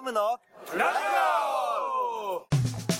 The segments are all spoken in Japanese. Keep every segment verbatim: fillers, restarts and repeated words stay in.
ムのラジオ。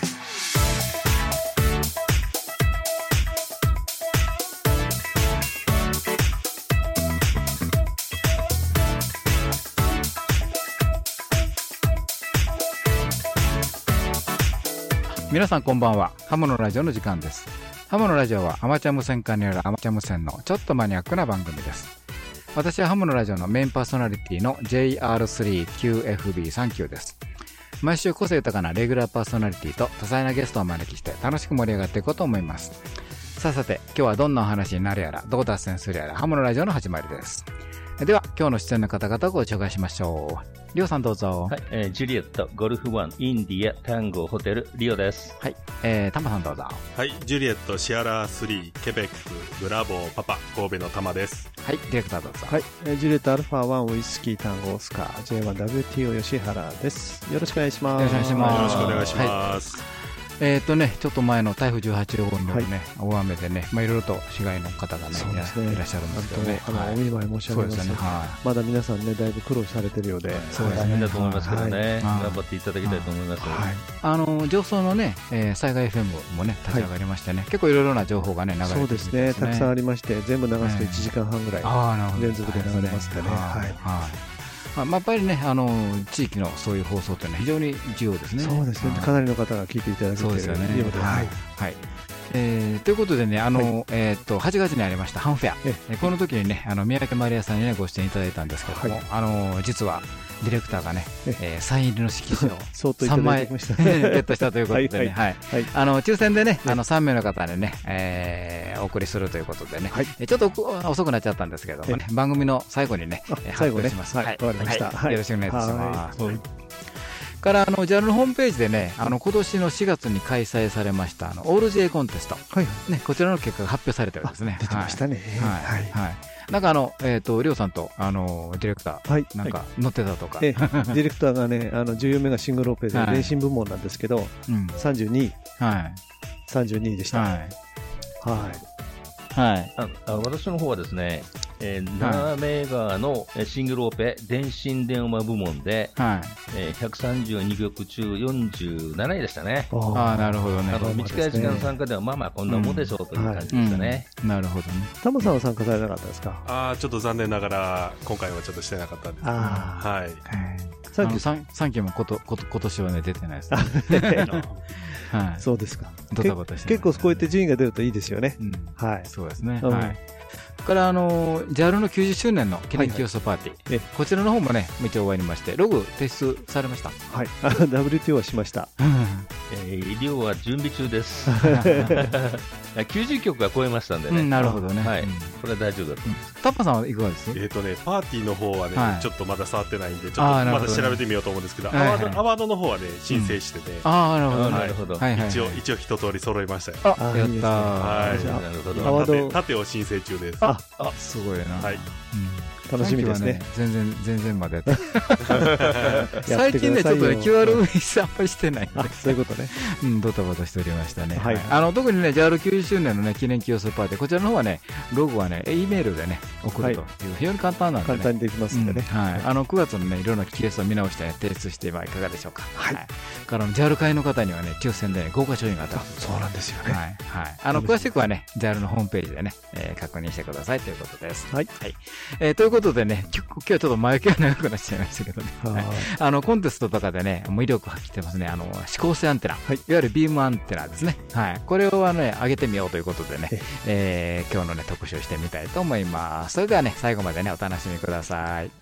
皆さんこんばんは。ハムのラジオの時間です。ハムのラジオはアマチュア無線化によるアマチュア無線のちょっとマニアックな番組です。私はハムのラジオのメインパーソナリティの ジェイアールスリーキューエフビーさんきゅう です。毎週個性豊かなレギュラーパーソナリティと多彩なゲストをお招きして楽しく盛り上がっていこうと思います。さあさて、今日はどんなお話になるやら、どう脱線するやら、ハムのラジオの始まりです。では、今日の出演の方々をご紹介しましょう。リオさんどうぞ。 はい、えー、ジュリエット、ゴルフワン、インディア、タンゴ、ホテル、リオです。 はい、えー、タマさんどうぞ。 はい、ジュリエット、シアラスリー、ケベック、ブラボー、パパ、神戸のタマです。 はい、ディレクターどうぞ。 はい、えー、ジュリエット、アルファワン、ウイスキー、タンゴ、オスカー、ジェイワンダブリューティーオー 吉原です。よろしくお願いします。 よろしくお願いします。 よろしくお願いします。 はいえーとね、ちょっと前の台風じゅうはちごうによるね、はい、大雨でね、まあ、いろいろと被害の方がね、ねいらっしゃるんですけどね。 あの、はい、お見舞い申し上げます。そうですね、はい。まだ皆さんね、だいぶ苦労されてるようで。 そうですね。大変だと思いますけどね、はい。頑張っていただきたいと思います。はい。 あの、上層のね、えー、災害 エフエム もね、立ち上がりましてね、はい、結構いろいろな情報がね、流れてるんですね。 そうですね。たくさんありまして、全部流すといちじかんはんぐらい、連続で流れますね。はい。はいまあ、やっぱりね、あの地域のそういう放送というのは非常に重要ですね。 そうですね。かなりの方が聞いていただけているようで。そうですよね。 はい。はい。えー、ということでね、あの、はい、えっと、はちがつにありましたハンフェア。えこの時にね、あの、宮城マリアさんにね、ご出演いただいたんですけども、はい、あの、実は、ディレクターがね、えー、サイン入りの色紙をさんまいゲットしたということでね、はい。あの、抽選でね、あの、さんめいの方にね、えー、お送りするということでね、はい、ちょっと遅くなっちゃったんですけどもね、番組の最後にね、発表します。 はい。わかりました。 よろしくお願いいたします。からあの ジャル のホームページでね、あの今年のしがつに開催されましたあのオール ジェイ コンテスト、はいね、こちらの結果が発表されたようですね。 出てましたね。 はいはいはい。なんかあのえっ、ー、とりょうさんとあのディレクター、はい、なんか乗ってたとか、 はい、ディレクターがねあのじゅうよんめがシングルオペで練習部門なんですけど、はいうん、さんじゅうにい、はい、さんじゅうにいでした。はい。はいはい、ああ私の方はですね、えー、ななめいがのシングルオペ電信電話部門で、はいえー、ひゃくさんじゅうにきょく中よんじゅうなないでしたね。 ああなるほどね。 あの短い時間の参加ではまあまあこんなもんでしょうという感じでしたね。 うんうん、なるほどね。 タモさんは参加されなかったですか？ ああちょっと残念ながら今回はちょっとしてなかったんですけど、あはい。 さっきサンキューもことこと今年はね出てないですね。 はい、そうですか。 ドタバタして、 結構こうやって順位が出るといいですよね。うん、 はい。そうですね。はい。からあの ジャル のきゅうじゅっしゅうねんの記念キヨストパーティー、はいはい、こちらの方もね一応終わりましてログ提出されました。 はい。ダブリューティーオー はしました。 えー、医療は準備中です。きゅうじゅっきょくは超えましたんでね。 うん、なるほどね。 はい。これは大丈夫だと思います。 タッパさんはいかがです？ えっとねパーティーの方はね、はい、ちょっとまだ触ってないんでちょっとまだ調べてみようと思うんですけど、アワードアワードの方はね申請してて、 ああなるほどなるほど。 一応一応一通り揃いましたよ。 あやった。 はい。 なるほど。 アワード盾を申請中です。 ああすごいな。はい。 楽しみですね。 全然全然まで。最近ねちょっとね キューアール 運営あんまりしてないんで。 そういうことね。 うんドタバタしておりましたね。はい。あの特にね ジャル きゅうじゅっしゅうねんのね記念キヨストパーティーこちらの方はねログはね E メールでね送るという非常に簡単なんでね。 簡単にできますんでね。 はい。あのくがつのねいろんなケースを見直して提出してはいかがでしょうか。はい。から ジャル 会の方にはね抽選で豪華賞品が当たる。 そうなんですよね。 はいはい。あの詳しくはね ジャル のホームページでね確認してくださいということです。はいはい。えということでね今日はちょっと前置きが長くなっちゃいましたけどね。はい。あのコンテストとかでねもう威力発揮してますね。あの指向性アンテナ、はい、いわゆるビームアンテナですね。はい。これをあのね上げてみようということでね、えー、今日のね特集してみたいと思います。それではね最後までねお楽しみください。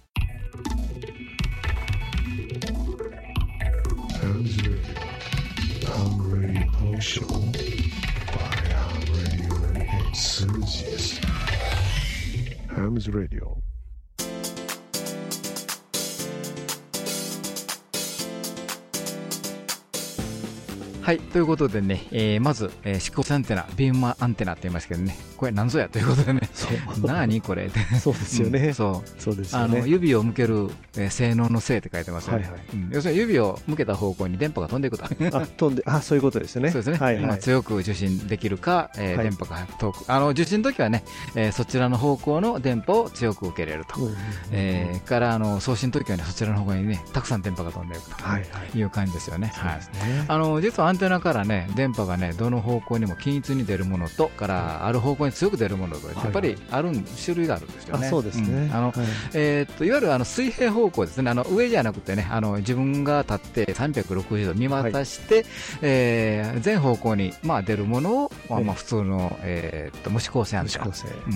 ハムズラディオ。 はい。ということでね、えー、まず、えー、指向性アンテナ、ビームアンテナって言いますけどね、これ何ぞやということでね。 そ何これって。 そうですよね。 そう。 そうですよね。 あの、指を向ける、えー、性能の性って書いてますよね。はいはい。うん、要するに指を向けた方向に電波が飛んでいくと。 あ、飛んで、あ、そういうことですね。 そうですね。はいはい、まあ、強く受信できるか、えーはい、電波が遠く。あの、受信の時はね、えー、そちらの方向の電波を強く受けれると。うん、えー、から、あの、送信の時はね、そちらの方向にね、たくさん電波が飛んでいくという感じですよね。はいはい。あの、実はアンテナからね、電波がね、どの方向にも均一に出るものと、から、ある方向に強く出るものと、やっぱりある、種類があるんですよね。 あ、そうですね。うん、 あの、はい、えー、っと、いわゆるあの水平方向ですね。あの、上じゃなくてね、あの、自分が立ってさんびゃくろくじゅうど見渡して、はい、えー、全方向に、まあ、出るものを、まあ、まあ、普通の、えー、っと、無指向性アンテナ。無指向性。うん。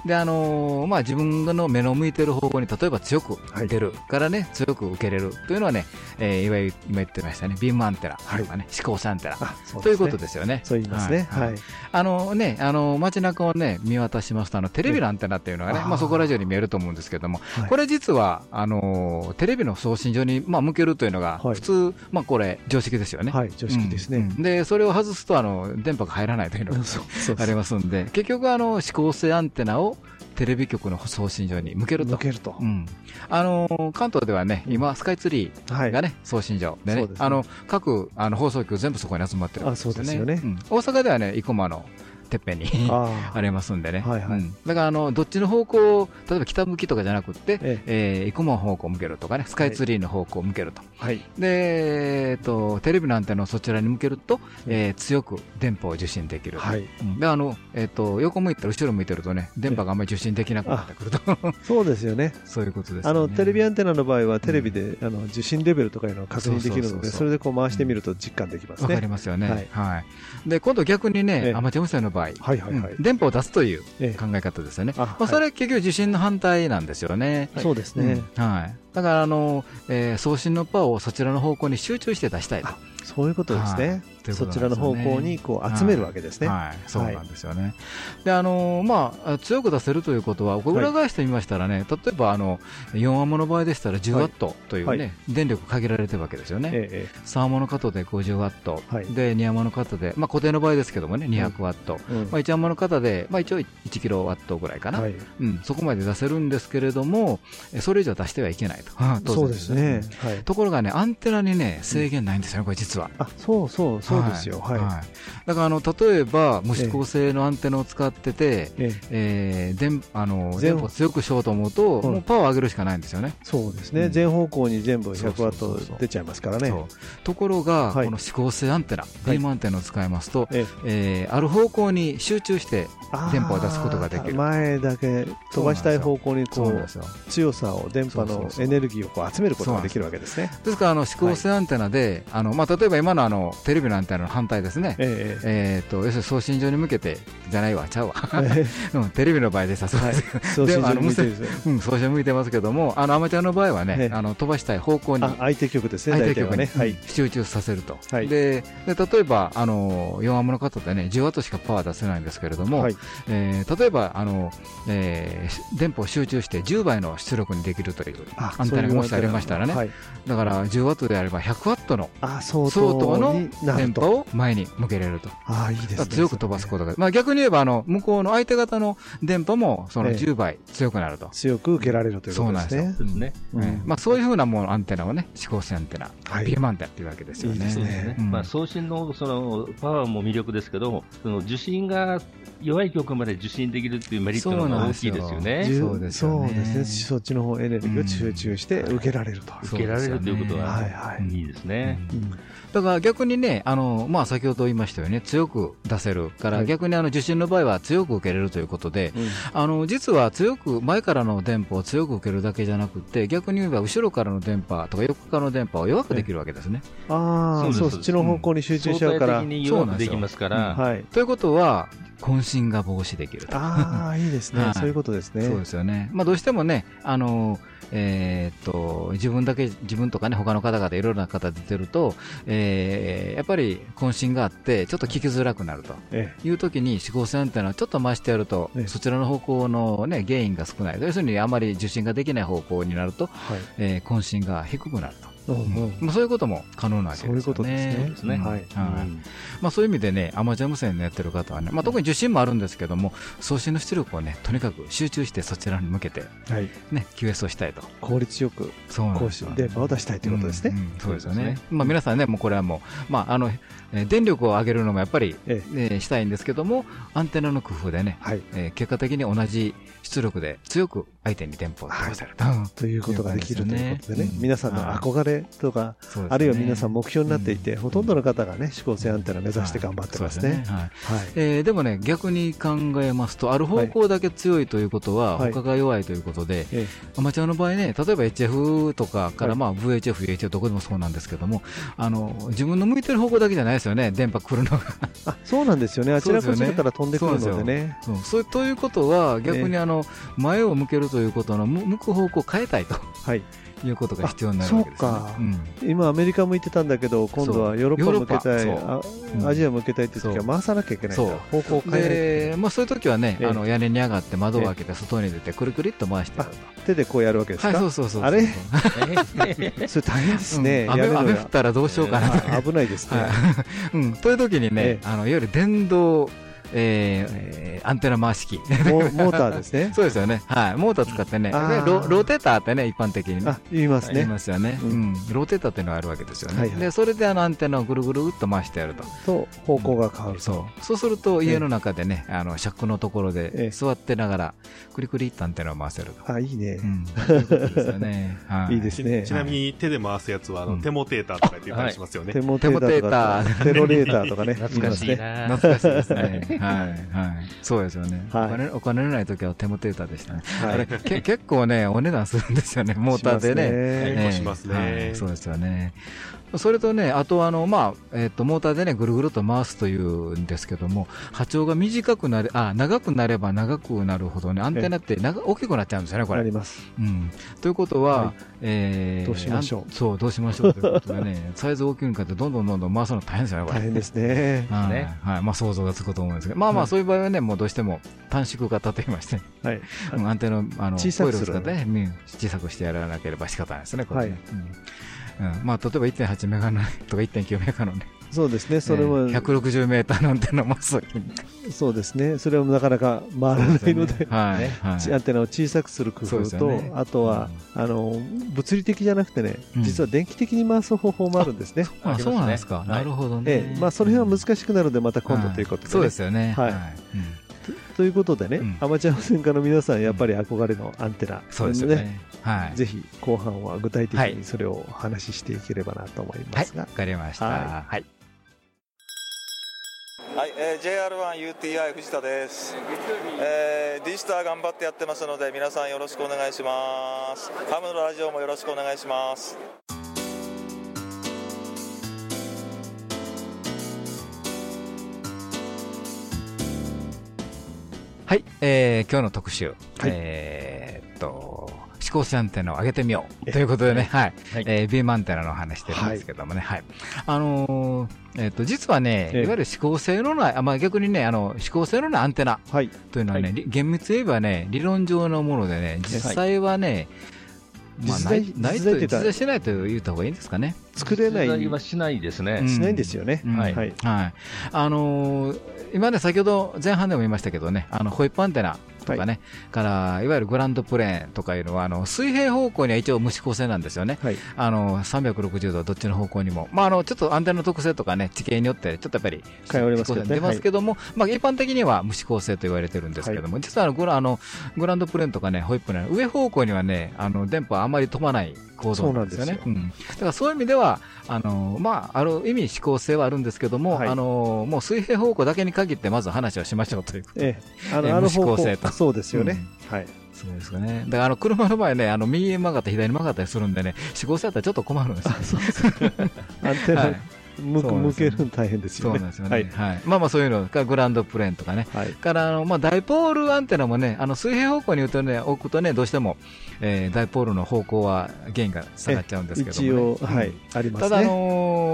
で、あのー、まあ、自分の目の向いてる方向に、例えば強く出るからね、強く受けれるというのはね、えー、いわゆる今言ってましたね、ビームアンテナとかね、はい、指向性アンテナ、ね、ということですよね。 そう言いますね。はい。はい、 あのね、あの、街中をね、見渡しますと、あの、テレビのアンテナっていうのがね、まあ、そこら中に見えると思うんですけども、はい、これ実は、あの、テレビの送信所に、まあ、向けるというのが、普通、はい、まあ、これ、常識ですよね。 はい、常識ですね。 うん、で、それを外すと、あの、電波が入らないというのがありますんで、結局、あの、指向性アンテナを、テレビ局の送信所に向けると。 向けると。 うん。あの、関東ではね、今、スカイツリーがね、送信所でね、あの、各、あの、放送局全部そこに集まってるんですよね。 あ、そうですよね。 大阪ではね、生駒の、てっぺんにあ, ありますんでね、はいはい、うん、だからあのどっちの方向、例えば北向きとかじゃなくて、えええー、生駒の方向を向けるとかね、スカイツリーの方向を向けると、はい、で、えー、とテレビのアンテナをそちらに向けると、えー、強く電波を受信できる、はい、うん、であのえー、と横向いたら後ろ向いてるとね、電波があんまり受信できなくなってくると、 そうですよね、 そういうことです、ね、 あのテレビアンテナの場合はテレビで、うん、あの受信レベルとかいうのを確認できるので、それでこう回してみると実感できますね。わ、 かりますよね、はいはい、で今度逆にね、ええ、アマチュア無線の場合、はいはいはい、電波を出すという考え方ですよね。ええ、あまあ、それは結局受信の反対なんですよね。 はい、そうですね。 うん、はい。だからあの、えー、送信のパワーをそちらの方向に集中して出したいと。 そういうことですね。はい、そちらの方向にこう集めるわけですね。 はい、はい、そうなんですよね。はい、で、あのー、まあ、強く出せるということは、これ裏返してみましたらね、はい、例えばあの、よんアンモの場合でしたらじゅうワットというね、はいはい、電力限られてるわけですよね。ええ、さんアンモの方でごじゅうワット、はい、で、にアンモの方で、まあ、固定の場合ですけどもね、にひゃくワット、うん、まあ、いちアンモの方で、まあ、一応いちキロワットぐらいかな、はい、うん、そこまで出せるんですけれども、それ以上出してはいけないと。 そうですね。 はい、ところがね、アンテナにね、制限ないんですよね、これ実は。 あ、そうそうそうですよ。はい。はい、 だからあの例えば無指向性のアンテナを使ってて、えええー、電あの電波を強くしようと思うと、うん、もうパワーを上げるしかないんですよね。そうですね。うん、全方向に全部ひゃくワット出ちゃいますからね。ところが、はい、この指向性アンテナ、ビームアンテナを使いますと、はい、ええー、ある方向に集中して電波を出すことができる。 前だけ飛ばしたい方向にこう強さを電波のエネルギーをこう集めることができるわけですね。 ですからあの指向性アンテナで、はい、あのまあ例えば今のあのテレビのアンテナの反対ですね。えー、えー、と要するに送信所に向けてじゃないわちゃうわ、えーうん、テレビの場合でさ、そうです、はい、送信所に向いてる、うん、送信向いてますけども、あのアマチュアの場合はね、えー、あの飛ばしたい方向に相手局ですね、 相手局に、ね、はい、集中させると、はい、で, で例えばあのよんアンモの方でねじゅうワットしかパワー出せないんですけれども、はい、えー、例えばあの、えー、電波を集中してじゅうばいの出力にできるというアンテナがもしありましたらね、はい、だからじゅうワットであればひゃくワットの相当の電波を前に向けれると。 あ、いいですね。 強く飛ばすことが、まあ、逆に言えばあの向こうの相手方の電波もそのじゅうばい強くなると、ええ、 強く受けられるということですね。 そうなんですよ、ね、うん、まあ、そういうふうなものアンテナをね、指向性アンテナ、はい、ビームアンテナっていうわけですよね。いいですね。 うん、まあ、送信のそのパワーも魅力ですけど、その受信が弱い局まで受信できるっていうメリットが大きいですよね。 そうですよね。そうですね。そっちの方エネルギーを集中して受けられると、 うん、受けられるということは、はいはい、いいですね。うんうん、 だから逆にね、あのまあ、先ほど言いましたよね、強く出せるから、はい、逆にあの受信の場合は強く受けれるということで、うん、あの実は強く前からの電波を強く受けるだけじゃなくて、逆に言えば後ろからの電波とか横からの電波を弱くできるわけですね。 ああ、そっちの方向に集中しちゃうから、 相対的に弱くできますから。 はい、ということは渾身が防止できると。 ああ、いいですね、はい、そういうことですね。 そうですよね。まあ、どうしてもね、あのえー、っと自分だけ、自分とかね、他の方々いろいろな方出てると、えー、やっぱり渾身があってちょっと聞きづらくなるというときに、指向性アンテナをちょっと回してやると、ええ、そちらの方向の、ね、ゲインが少ない、要するにあまり受信ができない方向になると、はい、えー、渾身が低くなると。 うんうんまあ、そういうことも可能なわけですよね。 そういうことですね。はい。 まあそういう意味でね、アマチュア無線のやってる方はね、まあ特に受信もあるんですけども、送信の出力をね、とにかく集中してそちらに向けて、ね、キューエス をしたいと。 効率よく、更新、電波を出したいということですね。 そうですよね。まあ皆さんね、もうこれはもう、まああの、電力を上げるのもやっぱり、えええしたいんですけども、アンテナの工夫でね、はいえー、結果的に同じ出力で強く相手に電波を飛ばせると、 はい、ということができるということでね、うん、皆さんの憧れとか、ね、あるいは皆さん目標になっていて、うん、ほとんどの方がね、指向性アンテナ目指して頑張ってますね。 でもね、逆に考えますと、ある方向だけ強いということは、はい、他が弱いということで、はい、アマチュアの場合ね、例えば エイチエフ とかから、まあ、ブイエイチエフ、ユーエイチエフ どこでもそうなんですけども、あの自分の向いてる方向だけじゃないですよね、電波来るのが。 あ、そうなんですよね、あちらこちらから飛んでくるのでね。 そうそうそうということは、逆にあの、前を向けるということの向く方向を変えたいと、はい、いうことが必要になるわけですね。そうか、うん、 今アメリカ向いてたんだけど、今度はヨーロッパ向けたい、あ、うん、アジア向けたいって時は回さなきゃいけないんだ。方向を変える。 まあそういう時はね、あの屋根に上がって窓を開けて外に出てくるくるっと回してやると。 手でこうやるわけですか。 はい、そうそうそう。 あれそれ大変ですね。 雨降ったらどうしようかなと。 危ないですね。 うん、という時にね、あのいわゆる電動えー、アンテナ回し機モーターですね。 そうですよね。はい。モーター使ってね、ローテーターってね、一般的にね。 あ、言いますね。 言いますよね。うん。ローテーターっていうのがあるわけですよね。で、それであのアンテナをぐるぐるっと回してやると。 と、方向が変わる。 そう。そうすると、家の中でね、あの、シャックのところで座ってながら、クリクリっとアンテナを回せると。 あ、いいね。 うん。そういうことですよね。 いいですね。 ちなみに手で回すやつは、あの、テモテーターとか言ったりしますよね。 テモテーター。テロレーターとかね。 懐かしいな。 懐かしいですね。はい。はい。そうですよね。お金、お金のない時はテモテーターでしたね。あれ、け、結構ね、お値段するんですよね、モーターでね。 しますね。 そうですよね。それとね、あとあの、まあ、えっと、モーターでね、ぐるぐると回すというんですけども、波長が短くなれ、あ、長くなれば長くなるほどね、アンテナって長大きくなっちゃうんですよね、これ。 あります。 うん。ということは、えー、どうしましょう。そう、どうしましょうということでね、サイズ大きくなってどんどんどんどん回すの大変ですよね、これ。 大変ですね。 はい。まあ、想像がつくと思うんですけど、まあまあ、そういう場合はね、もうどうしても短縮型と言いまして、はい。アンテナ、あの、 小さくする。 コイルを使ってね、小さくしてやらなければ仕方ないですね、これ。はい。うん、まあ例えば いってんはち メガのとか いってんきゅう メガのね、 そうですね、それも、 ひゃくろくじゅうメーターのアンテナを回すときに、 そうですね、それはなかなか回らないので、はいはい、アンテナを小さくする工夫と、ね、あとは、うん、あの物理的じゃなくてね、実は電気的に回す方法もあるんですね。 うん、あ、そうなんですか、はい、なるほどね。 ええ、まあその辺は難しくなるのでまた今度ということで、ね、 そうですよね。はい。はい、 うんということでね、うん、アマチュア無線化の皆さん、やっぱり憧れのアンテナ、 そうですよね。 はい、ぜひ後半は具体的にそれをお話ししていければなと思いますが。 わ、はい、かりました。はい。 はい、えー、ジェイアールワンユーティーアイ 藤田です。えー、ディジター頑張ってやってますので、皆さんよろしくお願いします。ハムのラジオもよろしくお願いします。 はい、えー、今日の特集、はい、えー、っと、指向性アンテナを上げてみようということでね、はい、はい、えー、ビームアンテナの話してるんですけどもね、はい、はい、あのー、えー、っと、実はね、いわゆる指向性のない、まあ、逆にね、あの、指向性のないアンテナというのはね、はい、厳密に言えばね、理論上のものでね、実際はね、まあ、ない、ないと、実在しないと言った方がいいんですかね。 作れない。 実在はしないですね。 しないんですよね。 はい。はい。あのー、今ね、先ほど前半でも言いましたけどね、あの、ホイップアンテナとかね、はい、から、いわゆるグランドプレーンとかいうのは、あの、水平方向には一応無指向性なんですよね。はい。あの、さんびゃくろくじゅうどどっちの方向にも。まあ、あの、ちょっとアンテナの特性とかね、地形によって、ちょっとやっぱり、 変わりますけどね。 出ますけども、はい、まあ、一般的には無指向性と言われてるんですけども、はい、実はあの、グラ、あの、グランドプレーンとかね、ホイップの上方向にはね、あの、電波はあんまり飛ばない構造なんですよね。そうなんですよ。うん。だからそういう意味では、あの、まあ、ある意味指向性はあるんですけども、はい、あの、もう水平方向だけに限ってまず話をしましょうということで。ええ、あの、あの方向性と。 そうですよね。うん、はい。 そうですかね。だからあの車の場合ね、あの右に曲がったり左に曲がったりするんでね、指向性だったらちょっと困るんですよ。 そうそうアンテナ、はい、向, 向けるの大変ですよね。 そうなんですよね。はい。はい、まあまあそういうのがグランドプレーンとかね。はい。からあのまあダイポールアンテナもね、あの水平方向に言うとね、置くとね、どうしても、えー、ダイポールの方向はゲインが下がっちゃうんですけども、ね。 一応、はい、うん、ありますね。 ただあのー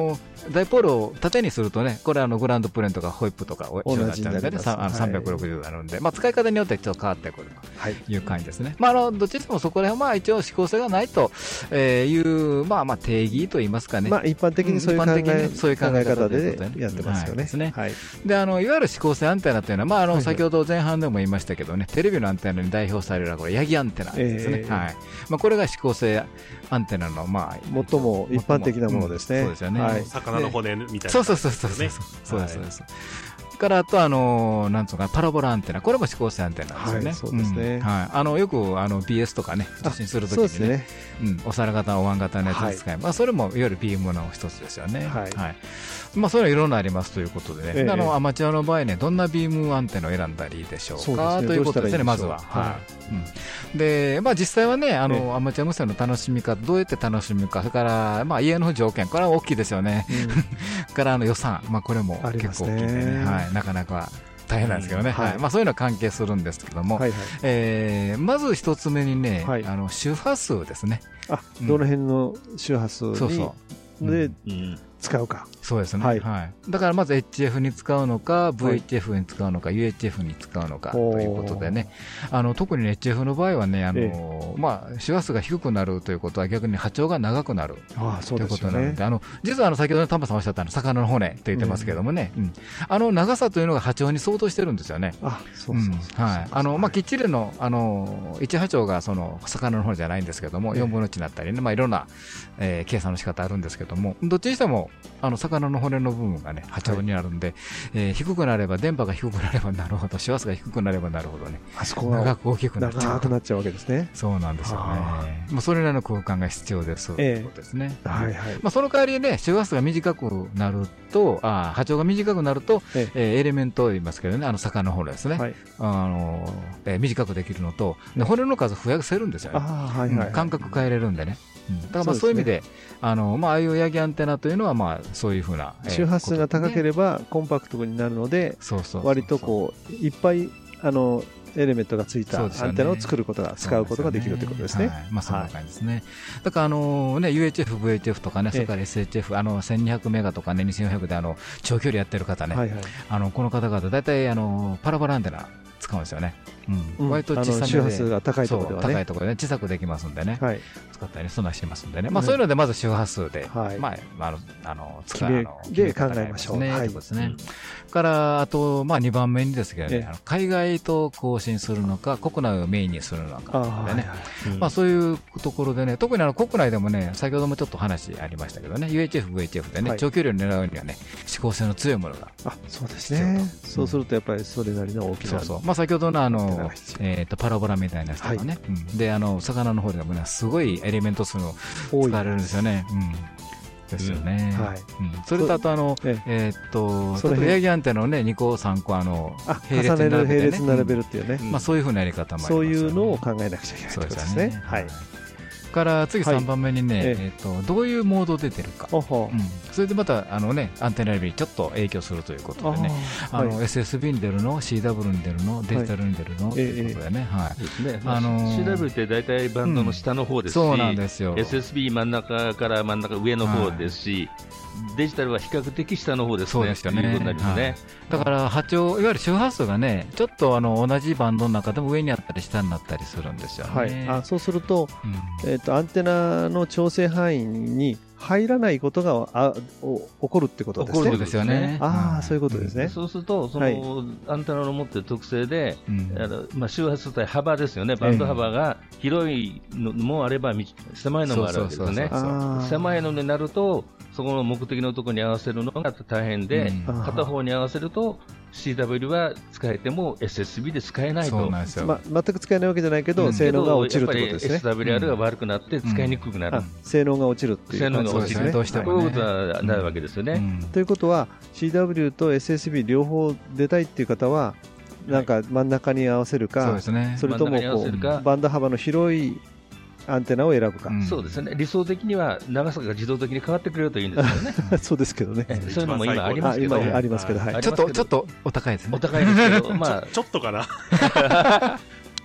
ダイポールを縦にするとね、これあのグランドプレーンとかホイップとか一緒になっちゃうんでね、さんびゃくろくじゅうどになるんで、まあ、使い方によってちょっと変わってくるという感じですね。はい、まあ、あのどっちでもそこら辺はまあ一応指向性がないという、まあ、まあ定義といいますかね、 まあ、一般的にそういう考え、そういう考え方でやってますよね。 はい、はい、であのいわゆる指向性アンテナというのは、まあ、あの先ほど前半でも言いましたけどね、テレビのアンテナに代表されるのはこれヤギアンテナですね。えーはい、まあ、これが指向性アンテナの、まあ、 最も一般的なものですね。 そうですよね。はい、魚の骨みたいな、 そうそうそうそうそうそうですそうです。からあとあのなんつうかパラボラアンテナ、これも指向性アンテナですよね。はい、そうですね。うん、はい。あのよくあの ビーエス とかね受信するときにね、ね、うん、お皿型お椀型のやつを使い、はい、まあそれもいわゆるビームの一つですよね。はい。はい、まあそれはいろんなありますということでね。えー、あのアマチュアの場合ね、どんなビームアンテナを選んだらいいでしょうか、ね、ということですね。まずは。はい。うん、でまあ実際はね、あの、えー、アマチュア無線の楽しみ方、どうやって楽しむか、それからまあ家の条件、これは大きいですよね。うん、からあの予算、まあこれも結構大きいんでね、はい、なかなか大変なんですけどね、うん、はい、まあ、そういうのは関係するんですけども、はいはい、えー、まず一つ目にね、はい、あの周波数ですね。 あ、うん、どの辺の周波数にそうそうで、うん、使うか。 そうですね、はいはい、だからまず エイチエフ に使うのか ブイエイチエフ に使うのか、はい、ユーエイチエフ に使うのかということでね、あの特に エイチエフ の場合はね、あの、ええ、まあ、周波数が低くなるということは逆に波長が長くなるということなので、あの実はあの先ほどタンパさんおっしゃったの魚の骨と言ってますけどもね、うんうん、あの長さというのが波長に相当してるんですよね。きっちりの、あのいち波長がその魚の骨じゃないんですけども、ええ、よんぶんのいちになったりね、まあ、いろんな、えー、計算の仕方あるんですけども、どっちにしてもあの魚の骨の部分がね波長になるんで、はい、えー、低くなれば電波が低くなればなるほど、周波数が低くなればなるほどね、 あそこが長く大きくなっちゃう長くなっちゃうわけですね。 そうなんですよね。まあ、それらの空間が必要です、えー、ということですね。 はいはい、 まあ、その代わりね、周波数が短くなると、あ波長が短くなると、えーえー、エレメントと言いますけどね、あの魚の骨ですね、はい、あのえー、短くできるのと、で骨の数増やせるんですよね。あ、はいはいはい、うん、間隔変えれるんでね。うん、だからまあそういう意味で、あのまあ、ああいうヤギアンテナというのはまあそういうふうな、 えー、周波数が高ければコンパクトになるので、割とこういっぱいあのエレメントがついたアンテナを作ることが、使うことができるということですね。はい、 まあそんな感じですね。はい、だからあのね ユーエイチエフ、ブイエイチエフ とかね、それから エスエイチエフ、あのせんにひゃくメガとかねにせんよんひゃくであの長距離やってる方ね、はいはい、あのこの方々大体あのパラボラアンテナ使うんですよね。うん、割と小さめで、 周波数が高いところではね、 高いところで小さくできますんでね、はい、使ったりそんなしてますんでね、まあ、そういうのでまず周波数で、はい、まあ、あのあの使うので考えましょう。 ね、はい、ですね。うん、からあとまあにばんめにですけどね、あの海外と交信するのか国内をメインにするのかでね、まあそういうところでね、特にあの国内でもね、先ほどもちょっと話ありましたけどね、ユーエイチエフ、ブイエイチエフ でね、はい、長距離を狙うにはね、指向性の強いものが、 あ、そうですね。そうするとやっぱりそれなりの大きな、 そうそう、まあ先ほどのあのえっとパラボラみたいなやつとかね、はい、うん、であの魚の方でもねすごいエレメント数を使われるんですよね。うん、ですよね。うん、はい、うん、それとあとあのええー、っとそれヤギアンテナのねにこさんこあの並列に並べて、ね、並列に並べるっていうね、 うん、まあそういう風なやり方もありますよね。 そういうのを考えなくちゃいけないということですね。はい。 から次さんばんめにね、はい、えー、とどういうモード出てるか、うん、それでまたあの、ね、アンテナレベルにちょっと影響するということでね、あの、はい、エスエスビー に出るの シーダブリュー に出るのデジタルに出るの、はい、ということでね、はい、ですね、 あのー、シーダブリュー って大体バンドの下の方ですし、うん、そうなんですよ。 エスエスビー 真ん中から真ん中上の方ですし、はい、デジタルは比較的下の方ですね。そうでしたね。ということになりますね。はい、 だから波長、いわゆる周波数がね、ちょっとあの同じバンドの中でも上にあったり下になったりするんですよね。はい、 あ、そうすると、うん、えーと、アンテナの調整範囲に入らないことがあお起こるってことですね。起こるですよね。ああ、そういうことですね。 うん、そうすると、その、はい、アンテナの持っている特性で、うん、あのまあ、周波数帯幅ですよね。バンド幅が広いのもあれば、狭いのもあるわけですね。狭いのになると、そこの目的のところに合わせるのが大変で、うん、片方に合わせると シーダブリュー は使えても エスエスビー で使えないと。そうなんですよ。 ま、全く使えないわけじゃないけど、うん、性能が落ちるってことですね。 エスダブリューアール が悪くなって使いにくくなる。うん、 性能が落ちるっていう性能が落ちる。 どうしてもね。 こういうことはなるわけですよね。うんうん、ということは シーダブリュー と エスエスビー 両方出たいっていう方は、なんか真ん中に合わせるか、はい、それともこうバンド幅の広いアンテナを選ぶか、 うん、そうですね。理想的には長さが自動的に変わってくれるといいんですよね。 そうですけどね。 そういうのも今ありますけど、 今ありますけど、はい、 ちょっとちょっとお高いですね。 お高いですけど、まあちょっとかな。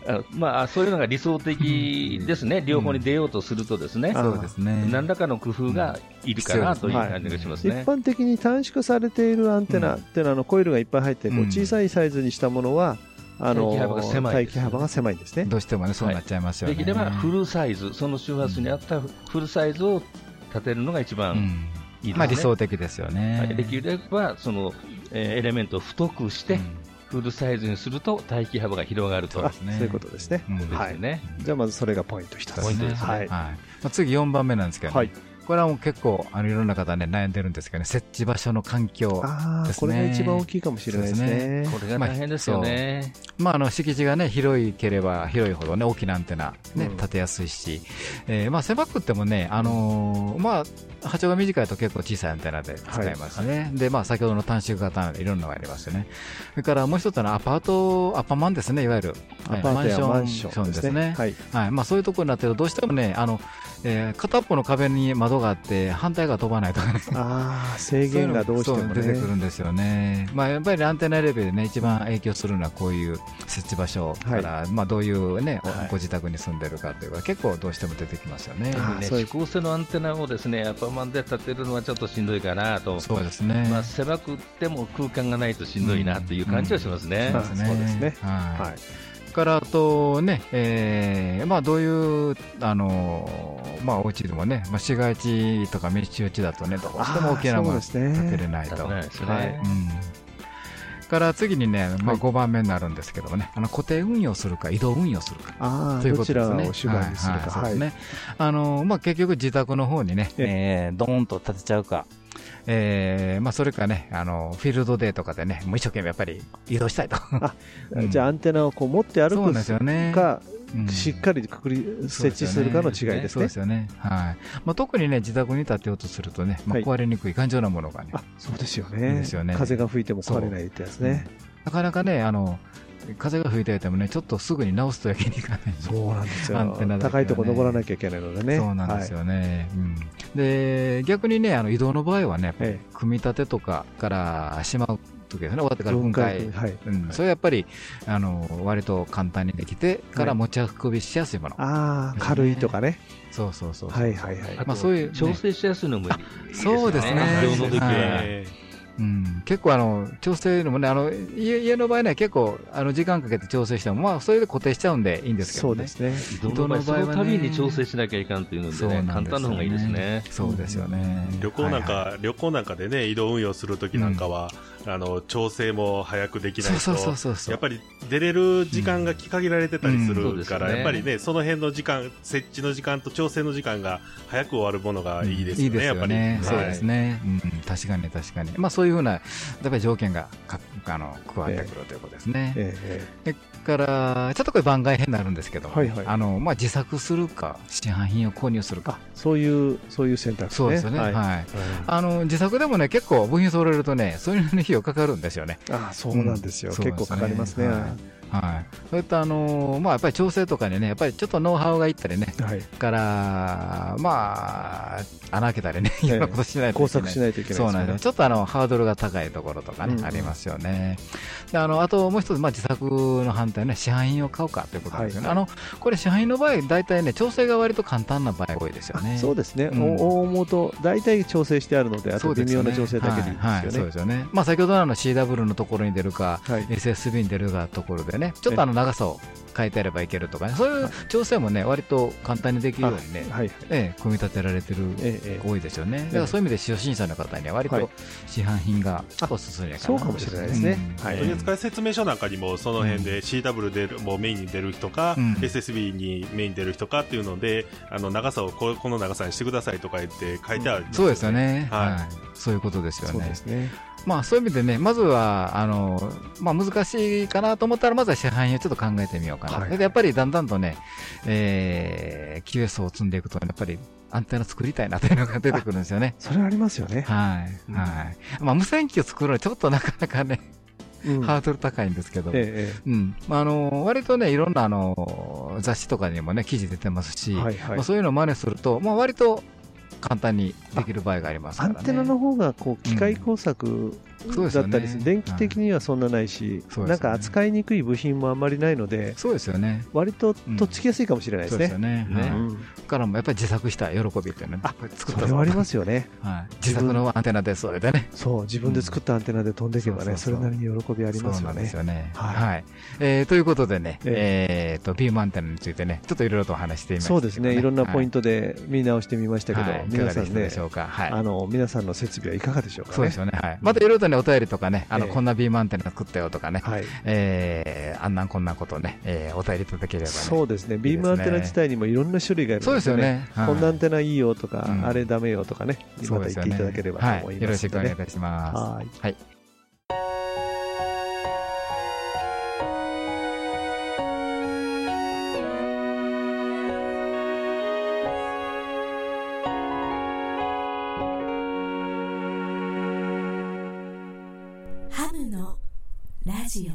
あまあ、そういうのが理想的ですね、うん、両方に出ようとするとですね、そうですね、何らかの工夫がいるかなという感じがしますね。 はい、一般的に短縮されているアンテナっていうのは、あのコイルがいっぱい入ってこう小さいサイズにしたものは、あの帯域幅が狭いんですね。 どうしてもね、そうなっちゃいますよね。 できればフルサイズ、その周波数に合ったフルサイズを立てるのが一番いいですね。まあ理想的ですよね。 はい、できればその、えー、エレメントを太くして、うん、フルサイズにすると帯域幅が広がると、 そういうことですね。うん、はい。じゃあまずそれがポイント一つ。 ポイントですね。 はい。はい、 まあ、次よんばんめなんですけど、ね、はい、これはもう結構あのいろんな方ね悩んでるんですけどね、設置場所の環境ですね。 これが一番大きいかもしれないですね。 これが大変ですよね。 まあ、あの敷地がね広いければ広いほどね大きなアンテナね、うん、立てやすいし、えー、まあ狭くってもね、あのー、まあ波長が短いと結構小さいアンテナで使いますね。はい、で、まあ先ほどの短縮型いろんなのがありますよね。それからもう一つのアパート、アパマンですね、いわゆる。 アパートやマンションですね。 はい。はい。まあそういうところになってるとどうしてもね、あの、えー、片っぽの壁に窓があって反対が飛ばないとかね。 ああ、制限がどうしても、ね、 出てくるんですよね。まあやっぱりアンテナレベルでね、一番影響するのはこういう設置場所から、はい、まあどういうね、はい、ご自宅に住んでるかというか、結構どうしても出てきますよね。 指向性のアンテナをですね、アパマンで立てるのはちょっとしんどいかなと。 そうですね。 まあ狭くても空間がないとしんどいなという感じはしますね。 そうですね。はい。 からあとね、えー、まあどういうあのまあお家でもね、まあ市街地とか密集地だとねどうしても大きなもの建てれないと。はい。から次にね、まあごばんめになるんですけどもね、あの固定運用するか移動運用するかということですね。どちらを主眼にするか。 そうですね。あのまあ結局自宅の方にね、えー、ドーンと建てちゃうか。えーまあ、それかね、あのフィールドデーとかでね、もう一生懸命やっぱり移動したいと。あうん、じゃあ、アンテナをこう持って歩くか、ねうん、しっかりくくり設置するかの違いですね。 そうですよね。はい。まあ、特にね、自宅に建てようとするとね、まあ、壊れにくい頑丈なものがね。 はい、あ、そうですよね。ですよね。風が吹いても壊れないってやつね。 なかなかね、あの風が吹いていてもね、ちょっとすぐに直すといけないからね。 そうなんですよ。アンテナだけはね、高いところ登らなきゃいけないのでね。 そうなんですよね。はいうん、で逆にね、あの移動の場合はね、ええ、組み立てとかからしまう時ですね、終わってから分解、はいうん、それはやっぱりあの割と簡単にできてから持ち運びしやすいもの。 はい、ああ、軽いとかね。 そうそうそう。 はいはいはい。 まあそういう調整しやすいのもいいですね。そうですね。 移動の時は。 うん、結構あの調整もね、あの 家, 家の場合ね、結構あの時間かけて調整しても、まあ、それで固定しちゃうんでいいんですけどね。 そうですね。移動の場合はその度に調整しなきゃいかんというので、ね、簡単な方がいいですね。 そうですよね。 旅行なんか、はいはい、旅行なんかでね、移動運用するときなんかは、うん、あの調整も早くできないと、やっぱり出れる時間が限られてたりするから、うんうんね、やっぱりね、その辺の時間、設置の時間と調整の時間が早く終わるものがいいですよね、うん、いいですよね、 やっぱり。そうですね。うん、確かに確かに。まあそういうふうなやっぱり条件がかあの加わってくるということですね。ええええ、それからちょっとこれ番外編になるんですけども、はいはい、あのまあ、自作するか市販品を購入するか、 そういうそういう選択肢ね。 そうですよね。はい。はい、あの自作でもね、結構部品揃えるとね、そういうの費用かかるんですよね。 あ、そうなんですよ。うん、結構かかりますね。はいはい、そういったあのーまあ、やっぱり調整とかにね、やっぱりちょっとノウハウがいったりね、はい、から、まあ、穴開けたりね、いろんなことしないといけない、工作しないといけない、 そうなんですよ。ちょっとあのハードルが高いところとかね、うん、ありますよね。であのあともう一つ、まあ、自作の反対ね、市販品を買うかということなんですよね。はい、あのこれ、市販品の場合、大体ね、調整が割と簡単な場合が多いですよね。 そうですね、うん、大元、大体調整してあるので、あと微妙な調整だけでいいですよね。はいはい、そうですよね。まあ、先ほどの シーダブリュー のところに出るか、はい、エスエスビー に出るかところでね、ちょっとあの長さを変えてやればいけるとかね、そういう調整もね、割と簡単にできるようにね、はいええ、組み立てられてる、ええ、多いですよね。だからそういう意味で初心者の方には割と市販品がおすすめかな、 そうかもしれないですね。 取扱説明書なんかにもその辺で シーダブリュー でもうメインに出る人か、うん、エスエスビー にメインに出る人かっていうので、あの長さをこの長さにしてくださいとか言って書いてあるんですよね。 そうですよね。はいはい、そういうことですよね。そうですね。まあ、そういう意味でね、まずはあの、まあ、難しいかなと思ったら、まずは市販品をちょっと考えてみようかな、はい、でやっぱりだんだんとね、えー、キューエス を積んでいくと、やっぱりアンテナ作りたいなというのが出てくるんですよね。 それはありますよね。 はい、うん、はい。まあ、無線機を作るのはちょっとなかなかね、うん、ハードル高いんですけど、ええうんまあ、あの割とね、いろんなあの雑誌とかにもね、記事出てますし、はいはいまあ、そういうのを真似すると、まあ、割と簡単にできる場合がありますからね。 アンテナの方がこう機械工作だったりする、電気的にはそんなないし、なんか扱いにくい部品もあんまりないので、 そうですよね。 割ととっつきやすいかもしれないですね。 そうですよね。だからもやっぱり自作した喜びっていうのね、 作った。それはありますよね。 自作のアンテナです、それでね。 そう、自分で作ったアンテナで飛んでいけばね、それなりに喜びありますよね。そうなんですよね。 はい。えということでね、えっと、ビームアンテナについてね、ちょっといろいろとお話してみました。 そうですね。いろんなポイントで見直してみましたけど、皆さんね、 あの、皆さんの設備はいかがでしょうかね。 そうですよね。はい。またいろいろとね、お便りとかね、あの、こんなビームアンテナ作ったよとかね、えあんなんこんなことね、えお便りいただければね。 そうですね。ビームアンテナ自体にもいろんな種類があるので、そうですよね。こんなアンテナいいよとか、あれダメよとかね、また言っていただければと思います。 よろしくお願いいたします。はい。 ハムのラジ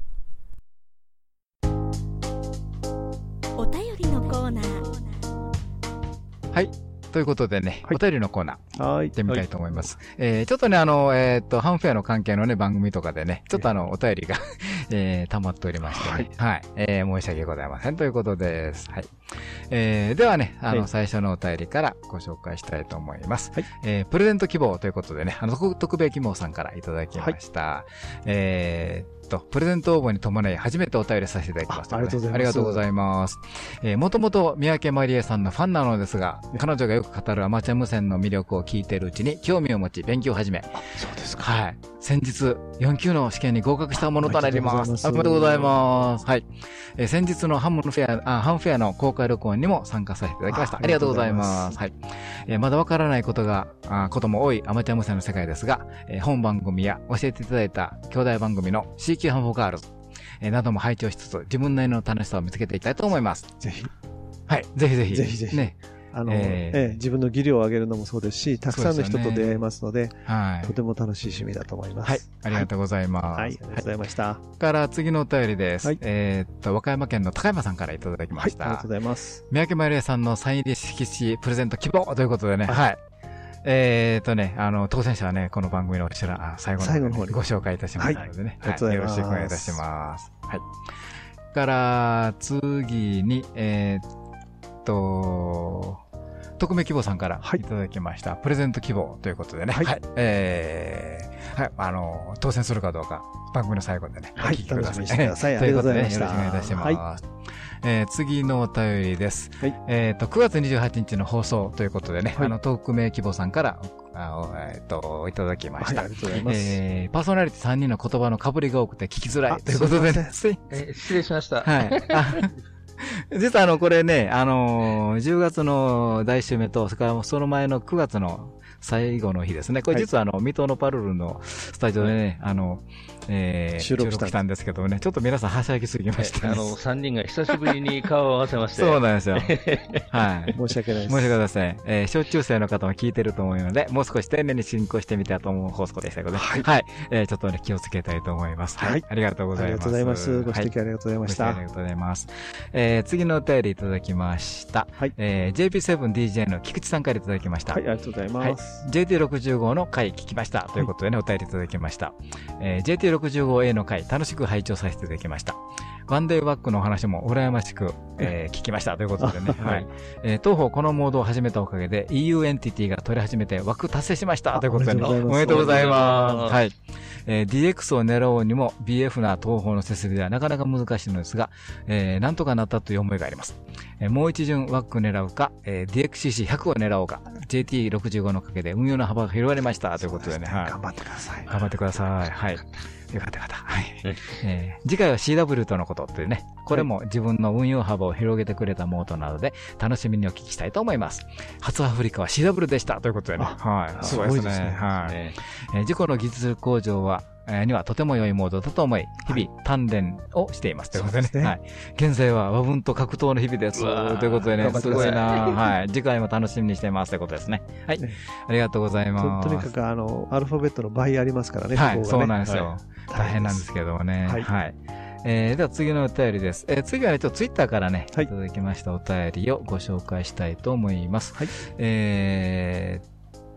オ、お便りのコーナー。 はい。ということでね、お便りのコーナー、行ってみたいと思います。えー、ちょっとね、あの、えっと、ハムフェアの関係のね、番組とかでね、ちょっとあの、お便りが、えー、溜まっておりましてね、はい。えー、申し訳ございませんということです。はい。えー、ではね、あの、最初のお便りからご紹介したいと思います。はい。えー、プレゼント希望ということでね、あの、特別希望さんからいただきました。はい、えー、プレゼント応募に伴い初めてお便りさせていただきました、ね。ありがとうございます。えー、もともと三宅まりえさんのファンなのですが、彼女がよく語るアマチュア無線の魅力を聞いているうちに興味を持ち勉強を始め。 そうですか。 はい。先日、よん級の試験に合格したものとなります。ありがとうございます。はい。えー、先日のハムフェア、あ、ハムフェアの公開録音にも参加させていただきました。ありがとうございます。はい。えー、まだわからないことが、あことも多いアマチュア無線の世界ですが、えー、本番組や教えていただいた兄弟番組の シーキュー ハムフォーガールズ、えー、なども拝聴しつつ、自分なりの楽しさを見つけていきたいと思います。 ぜひ。 はい。ぜひぜひ。 ぜひぜひ。 ね。 あの、えーえー、自分の技量を上げるのもそうですし、たくさんの人と出会えますので、でね、はい、とても楽しい趣味だと思います。 はい。ありがとうございます。はい。 はい、ありがとうございました。はい、 から次のお便りです。はい、えー、っと、和歌山県の高山さんからいただきました。 はい、ありがとうございます。 三宅まりえさんのサイン入り色紙プレゼント希望ということでね、はい。はい、えー、っとね、あの、当選者はね、この番組の後ろ、最後の方にご紹介いたしましたのでね、はい。はい、よろしくお願いいたします。はい。から次に、えー、っと、匿名希望さんからいただきました。はい、プレゼント希望ということでね。はい。はい、えー、はい。あの、当選するかどうか、番組の最後でね、 はい、 お聞きください。 楽しみにしてください。ありがとうございました。 ということで、ね、よろしくお願いいたします。はい、えー、次のお便りです。はい、えっと、くがつにじゅうはちにちの放送ということでね、はい、あの、匿名希望さんから、あえっと、いただきました。 はい、ありがとうございます。 えー、パーソナリティさんにんの言葉の被りが多くて聞きづらいということでね。 えー、失礼しました。 はい。実はあの、これね、あのー、じゅうがつのだいいっ週目と、それからその前のくがつの最後の日ですね。これ実はあの、水戸のパルルのスタジオでね、あの、えー、収録したんですけどね、ちょっと皆さんはしゃぎすぎました、ね。 あの、さんにんが久しぶりに顔を合わせまして。 そうなんですよ。はい。 申し訳ないです。 申し訳ございません。えー、小中生の方も聞いてると思うので、もう少し丁寧に進行してみたいと思う放送でしたので、はい。はい。えー、ちょっとね、気をつけたいと思います。はい。ありがとうございます。 ありがとうございます。ご指摘ありがとうございました。 ありがとうございます。えー、次のお便りいただきました。はい。えー、ジェイピーセブンディージェー の菊池さんからいただきました。 はい、ありがとうございます。 はい。ジェイティーろくじゅうご の回聞きました。ということでね、お便りいただきました。えー、ジェイティーろくじゅうごエー の回、楽しく拝聴させていただきました。ワンデーバックのお話も羨ましく、えー、聞きましたということでね。はい。えー、当方このモードを始めたおかげで イーユー エンティティが取り始めて枠達成しましたということでね。おめでとうございます。はい。えー、ディーエックス を狙おうにも ビーエフ な東方の設備ではなかなか難しいのですが、えー、なんとかなったという思いがあります。えー、もう一巡ワック狙うか、えー、ディーエックスシーシーひゃく を狙おうか、ジェイティーろくじゅうご のおかげで運用の幅が広がりましたということでね。はい。 頑張ってください。 頑張ってください。はい。よかったよかった。はい。えー、次回は シーダブリュー とのことってね、これも自分の運用幅を広げてくれたモードなので、楽しみにお聞きしたいと思います。初アフリカは シーダブリュー でしたということでね。はい。すごいですね。はい。えー、自己の技術向上は、にはとても良いモードだと思い、日々鍛錬をしています。ということでね。はい。現在は和文と格闘の日々です。ということでね、すごいな。はい。次回も楽しみにしています。ということですね。はい。ありがとうございます。 とにかく、あの、アルファベットの倍ありますからね。 はい。そうなんですよ。大変なんですけどもね。はい。えー、では次のお便りです。えー、次はね、ちょっとツイッターからね、いただきましたお便りをご紹介したいと思います。はい。えー、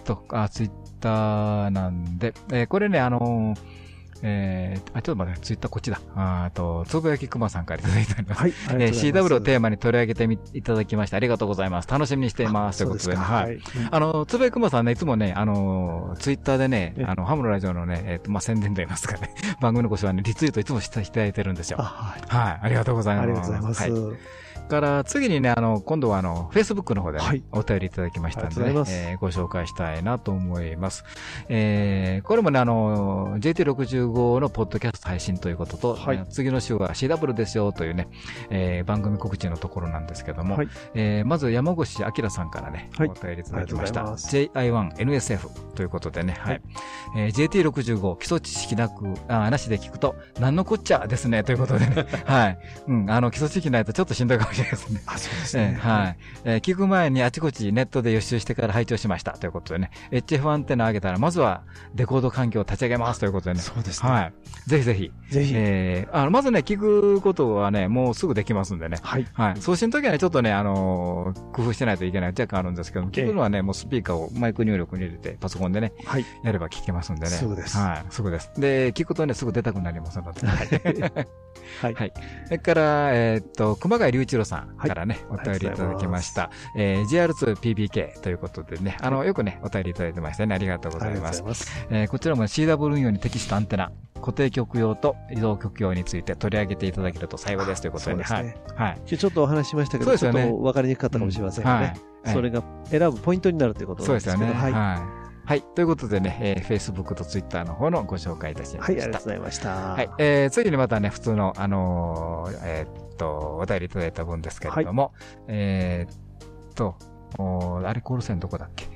と、あ、ツイッターなんで、えー、これね、あのー、えー、あ、ちょっと待って、ツイッターこっちだ。あと、つぶやきくまさんからいただいております。はい。えー、シーダブリュー をテーマに取り上げてみいただきまして、ありがとうございます。楽しみにしています。ということで、はい。あの、つぶやきくまさんね、いつもね、あの、ツイッターでね、あの、ハムのラジオのね、えっと、まあ、宣伝と言いますかね、番組のご視聴はね、リツイートいつもしていただいてるんですよ。はい。はい。ありがとうございます。 ありがとうございます。 はい。から次にね、あの、今度はあの、Facebook の方で、ね、はい、お便りいただきましたので、ね、えー、ご紹介したいなと思います。えー、これもね、あの、ジェーティーろくじゅうご のポッドキャスト配信ということと、はい、次の週は シーダブリュー ですよというね、えー、番組告知のところなんですけども、はい、えー、まず山越明さんからね、はい、お便りいただきました。ジェイアイワンエヌエスエフ ということでね、はい。えー、ジェーティーろくじゅうご 基礎知識なく、あ、なしで聞くと、なんのこっちゃですね、ということでね、はい。うん、あの、基礎知識ないとちょっとしんどいかもしれないですね。 あ、そうですね。 はい。えー、聞く前にあちこちネットで予習してから拝聴しましたということでね、エイチエフ アンテナ上げたら、まずはデコード環境を立ち上げますということでね。 そうですね。 はい。ぜひぜひ。 ぜひ。 えー、あの、まずね、聞くことはね、もうすぐできますんでね。はい。はい。送信の時はね、ちょっとね、あのー、工夫してないといけない若干あるんですけども、聞くのはね、もうスピーカーをマイク入力に入れて、パソコンでね、はい。やれば聞けますんでね。 すぐです。 はい。すぐです。で、聞くとね、すぐ出たくなりますので。はい。はい。はい。それから、えー、っと、熊谷隆一郎さんからね、はい、お便りいただきました。えー、ジェイアールツーピービーケー ということでね、あの、よくね、お便りいただいてましたね。ありがとうございます。ますえー、こちらも シーダブリュー 運用に適したアンテナ、固定局用と移動局用について取り上げていただけると幸いですということでね。 そうですね。はい。はい。ちょっとお話ししましたけど、ね、ちょっと分かりにくかったかもしれませんがね。うん、はい。それが選ぶポイントになるということなんですけど。そうですよね。はい。はいはい。ということでね、えー、Facebook と Twitter の方のご紹介いたしました。はい、ありがとうございました。はい。えー、次にまたね、普通の、あのー、えー、っと、お便りいただいた分ですけれども、はい、えー、っと、おあれ、コールセンどこだっけ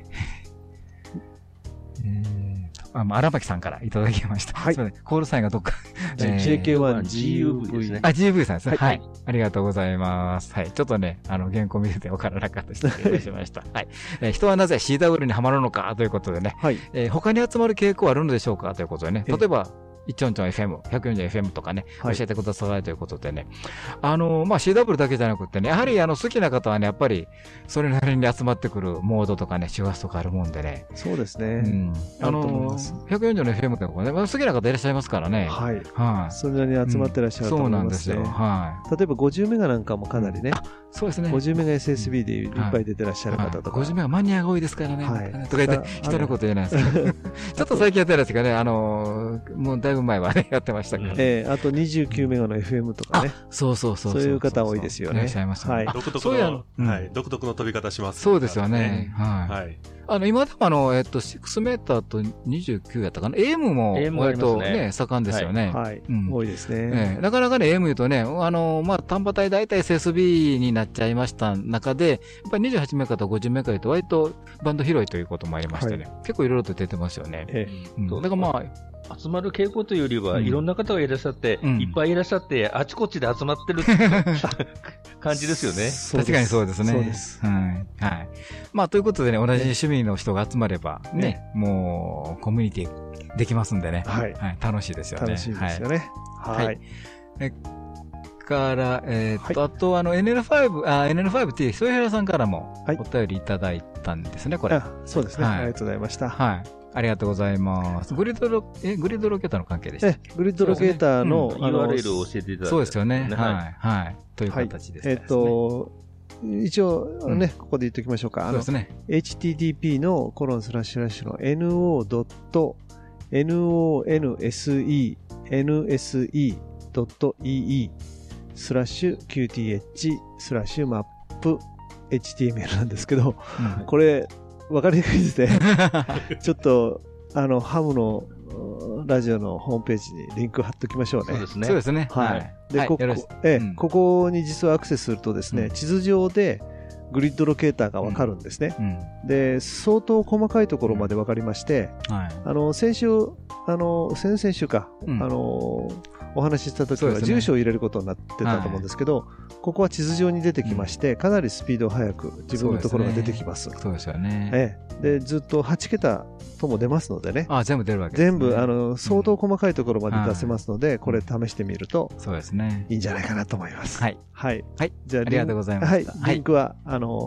えー、あ、荒牧さんからいただきました。はい。すみません。コールサインがどっか。 ジェーケーワンジーユーブイ ですね。 あ、ジーユーブイ さんですね。はい。ありがとうございます。はい。ちょっとね、あの、原稿見てて分からなかった失礼しました。はい。えー、人はなぜ シーダブリュー にハマるのかということでね。はい。えー、他に集まる傾向はあるのでしょうかということでね。例えば、一丁んちょん エフエム、ひゃくよんじゅうエフエム とかね、教えてくださいということでね。あの、まあ、シーダブリュー だけじゃなくてね、やはりあの、好きな方はね、やっぱり、それなりに集まってくるモードとかね、周波数とかあるもんでね。 そうですね。 うん。あの、ひゃくよんじゅうの エフエム とかね、好きな方いらっしゃいますからね。 はい。はい。それなりに集まってらっしゃると思いますね。そうなんですよ。はい。例えばごじゅうメガなんかもかなりね。 そうですね。 ごじゅうメガ エスエスビー でいっぱい出てらっしゃる方とか。 ごじゅうメガマニアが多いですからね。はい。とか言って、人のこと言えないですけど。ちょっと最近やってないですけどね、あの、もうだいぶ前はね、やってましたから。 ええ、あとにじゅうきゅうメガの エフエム とかね。 そうそうそう。 そういう方多いですよね。 いらっしゃいますね。はい。 独特の、はい。独特の飛び方します。 そうですよね。はい。あの、今でもあの、えっと、ろくメーターとにじゅうきゅうやったかな。エーエム も、割とね、盛んですよね。 はい。多いですね。 なかなかね、エーエム 言うとね、あの、まあ、単波帯大体 エスエスビー になっちゃいました中で、やっぱりにじゅうはちメガとごじゅうメガ言うと割とバンド広いということもありましてね。結構いろいろと出てますよね。ええ。だからまあ、 集まる傾向というよりは、いろんな方がいらっしゃって、いっぱいいらっしゃって、あちこちで集まってる感じですよね。 確かにそうですね。そうです。はい。はい。まあ、ということでね、同じ趣味の人が集まれば、ね、もう、コミュニティできますんでね。はい。楽しいですよね。 楽しいですよね。はい。 から、えっと、あと、あの、エヌエルファイブ、あ、エヌエルファイブティー、添平さんからも、お便りいただいたんですね、これ。 そうですね。ありがとうございました。 はい。ありがとうございます。グリッドロ、え、グリッドロケーターの関係でした。 グリッドロケーターのユーアールエル を教えていただいて。 そうですよね。はい。はい。という形ですね。 えっと、一応ね、ここで言っておきましょうか。 そうですね。 エイチティーティーピー のコロンスラッシュラッシュの エヌオードットノンセンノスイードットイーイー スラッシュ キューティーエイチ スラッシュマップ エイチティーエムエル なんですけど、これ、わかりにくいですね。ちょっと、あの、ハムのラジオのホームページにリンク貼っときましょうね。 そうですね。そうですね。 はい。で、ここ、え、ここに実はアクセスするとですね、地図上でグリッドロケーターがわかるんですね。で、相当細かいところまでわかりまして、あの、先週、あの、先々週か、あの、お話しした時は住所を入れることになってたと思うんですけど、ここは地図上に出てきまして、かなりスピード速く自分のところが出てきます。 そうですよね。 ええ。で、ずっとはち桁とも出ますのでね。 あ、全部出るわけですね。全部、あの、相当細かいところまで出せますので、これ試してみると、 そうですね。 いいんじゃないかなと思います。 はい。 はい。 はい。じゃあ、ありがとうございます。 はい。リンクは、あの、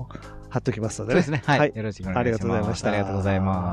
貼っときますのでね。 そうですね。はい。はい、よろしくお願いします。ありがとうございました。ありがとうございます。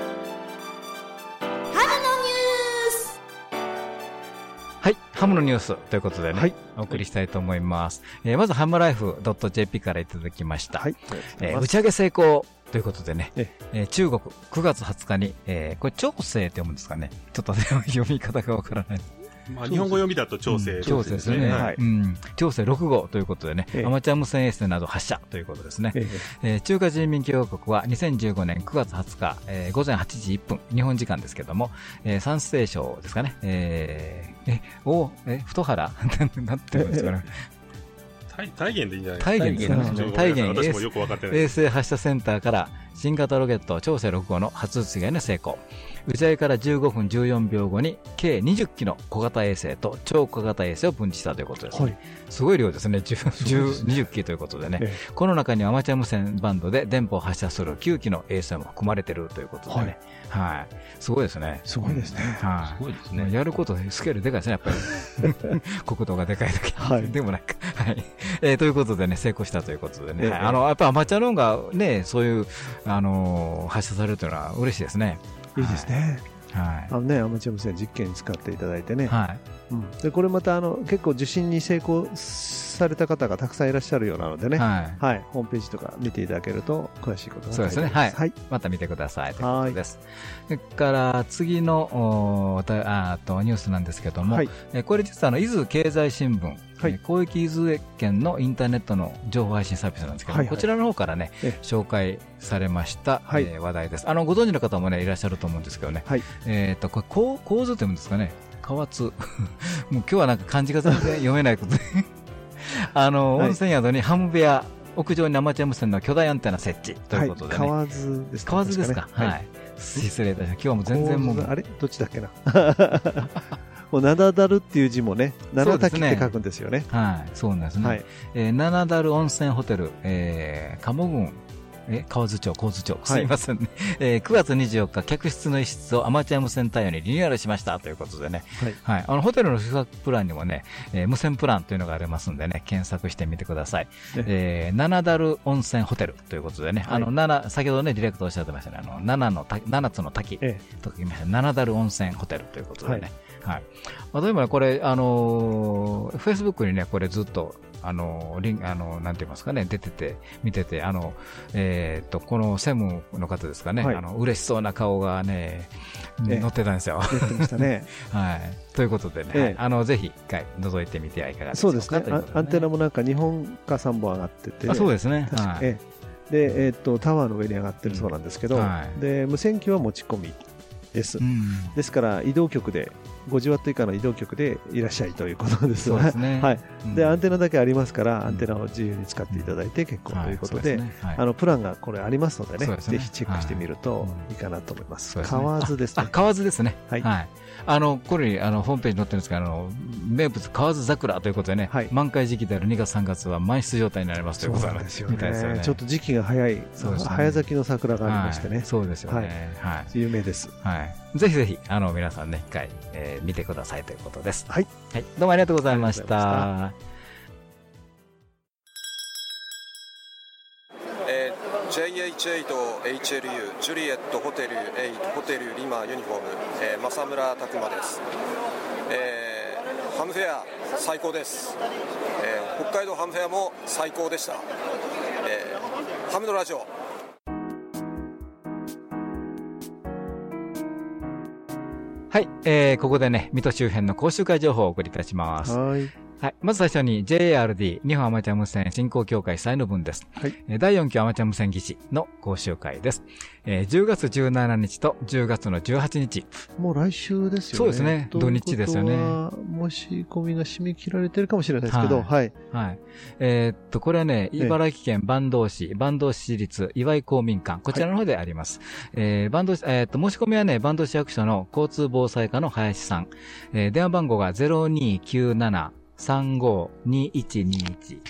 はい。ハムのニュースということでね、はい、お送りしたいと思います。えー、まず、ハムライフ .jp からいただきました。はい。えー、打ち上げ成功ということでね、ええー、中国くがつはつかに、えー、これ、長生って読むんですかね。ちょっと読み方がわからない。 まあ、日本語読みだと長生、 うん、長生ですね。はい。うん。長生ろく号ということでね、ええ、アマチュア無線衛星など発射ということですね。えええー、中華人民共和国はにせんじゅうごねんくがつはつか、えー、ごぜんはちじいっぷん、日本時間ですけども、えー、山西省ですかね、えー、え、お、え、太原なんていうんですかね。 大元でいいんじゃないですか。大元ですね。大元私もよく分かってない。 衛星発射センターから新型ロケット長生ろく号の初打ち上げに成功。打ち上げからじゅうごふんじゅうよんびょうごに計にじゅっきの小型衛星と超小型衛星を分離したということです、ね。はい、すごい量ですね。じゅう、にじゅっきということでね、ええ。この中にはアマチュア無線バンドで電波を発射するきゅうきの衛星も含まれているということでね。はい。はい、すごいですね。 すごいですね。 はい。すごいですね。やることスケールでかいですね、やっぱり。国土がでかいとき。はい。でもなんか、はい。えー、ということでね、成功したということでね。ええ、はい、あの、やっぱアマチュアの方がね、そういう、あのー、発射されるというのは嬉しいですね。 いいですね。はいはい、あのね、アマチュア無線実験に使っていただいてね、はい、うん、でこれまたあの結構受信に成功された方がたくさんいらっしゃるようなのでね、はいはい、ホームページとか見ていただけると詳しいことが書いてあります。そうですね、はいはい、また見てくださいということです。それから次のあとニュースなんですけども、はい、えこれ実はあの伊豆経済新聞、はい、広域伊豆県のインターネットの情報配信サービスなんですけど、はいはい、こちらの方からね紹介されました、はい、えー、話題です。あのご存知の方もねいらっしゃると思うんですけどね、はい、えっとこれ構構図というんですかね、河津もう今日はなんか漢字が全然読めないことであの、はい、温泉宿にハム部屋、屋上にアマチュア無線の巨大アンテナ設置ということでね、はい、河津ですか、河津ですか、はい、はい、失礼いたしました。今日はもう全然もうあれどっちだっけなもう七樽っていう字もね、七滝って書くんですよね。はい、そうなんですね。はい、 えー、七樽温泉ホテル、えー、鴨郡、え、河津町、河津町、すいませんね。はい、えー、くがつにじゅうよっか、客室の一室をアマチュア無線対応にリニューアルしましたということでね。はい。はい。あの、ホテルの宿泊プランにもね、えー、無線プランというのがありますんでね、検索してみてください。えー、七樽温泉ホテルということでね、はい、あの、七、先ほどね、ディレクターおっしゃってましたね、あの、七の滝、七つの滝と書きました、七樽温泉ホテルということでね。はい。はい、例えばこれ、あのー、Facebook にね、これずっと、あの、リン、あの、なんて言いますかね、出てて、見てて、あの、えっと、この専務の方ですかね、はい、あの、嬉しそうな顔がね、載ってたんですよ。 載ってましたね。 はい。ということでね、ええ、はい、あの、ぜひ一回覗いてみてはいかがでしょうか。 そうですね。ね、アンテナもなんかにほんかさんぼん上がってて。 あ、そうですね。 はい。ええ、で、えー、っと、タワーの上に上がってるそうなんですけど、うん、はい、で、無線機は持ち込みです。うん、ですから、移動局で、ごじゅうワット以下の移動局でいらっしゃいということです。そうですね。はい。で、アンテナだけありますから、アンテナを自由に使っていただいて結構ということで、あの、プランがこれありますのでね、ぜひチェックしてみるといいかなと思います。河津ですね。 あ、河津ですね。はい。あの、これに、あの、ホームページに載ってるんですけど、あの、名物河津桜ということでね、満開時期であるにがつさんがつは満室状態になりますということなんですよね。 ちょっと時期が早い、早咲きの桜がありましてね。 そうですよね。 はい。有名です。 はい。ぜひぜひ、あの、皆さんね、一回、えー、見てくださいということです。はい。はい。どうもありがとうございました。 えー、ジェイエイチエイトエイチエルユー ジュリエットホテルはちホテルリマユニフォーム、えー、正村拓馬です。えー、ハムフェア最高です。えー、北海道ハムフェアも最高でした。えー、ハムのラジオ。 はい、えー、ここでね、水戸周辺の講習会情報をお送りいたします。はい。はい。まず最初に ジェイエーアールディー 日本アマチュア無線振興協会主催の分です。はい。だいよんきょうアマチュア無線技師の講習会です。えー、じゅうがつじゅうしちにちとじゅうがつのじゅうはちにち。 もう来週ですよね。 そうですね。土日ですよね。 申し込みが締め切られてるかもしれないですけど、はい。 はい。はい、えー、っと、これはね、茨城県坂東市、坂東市立岩井公民館、こちらの方であります。はい、えー、坂東市、えー、っと、申し込みはね、坂東市役所の交通防災課の林さん。えー、電話番号がゼロにきゅうなな さんごにいちにいち。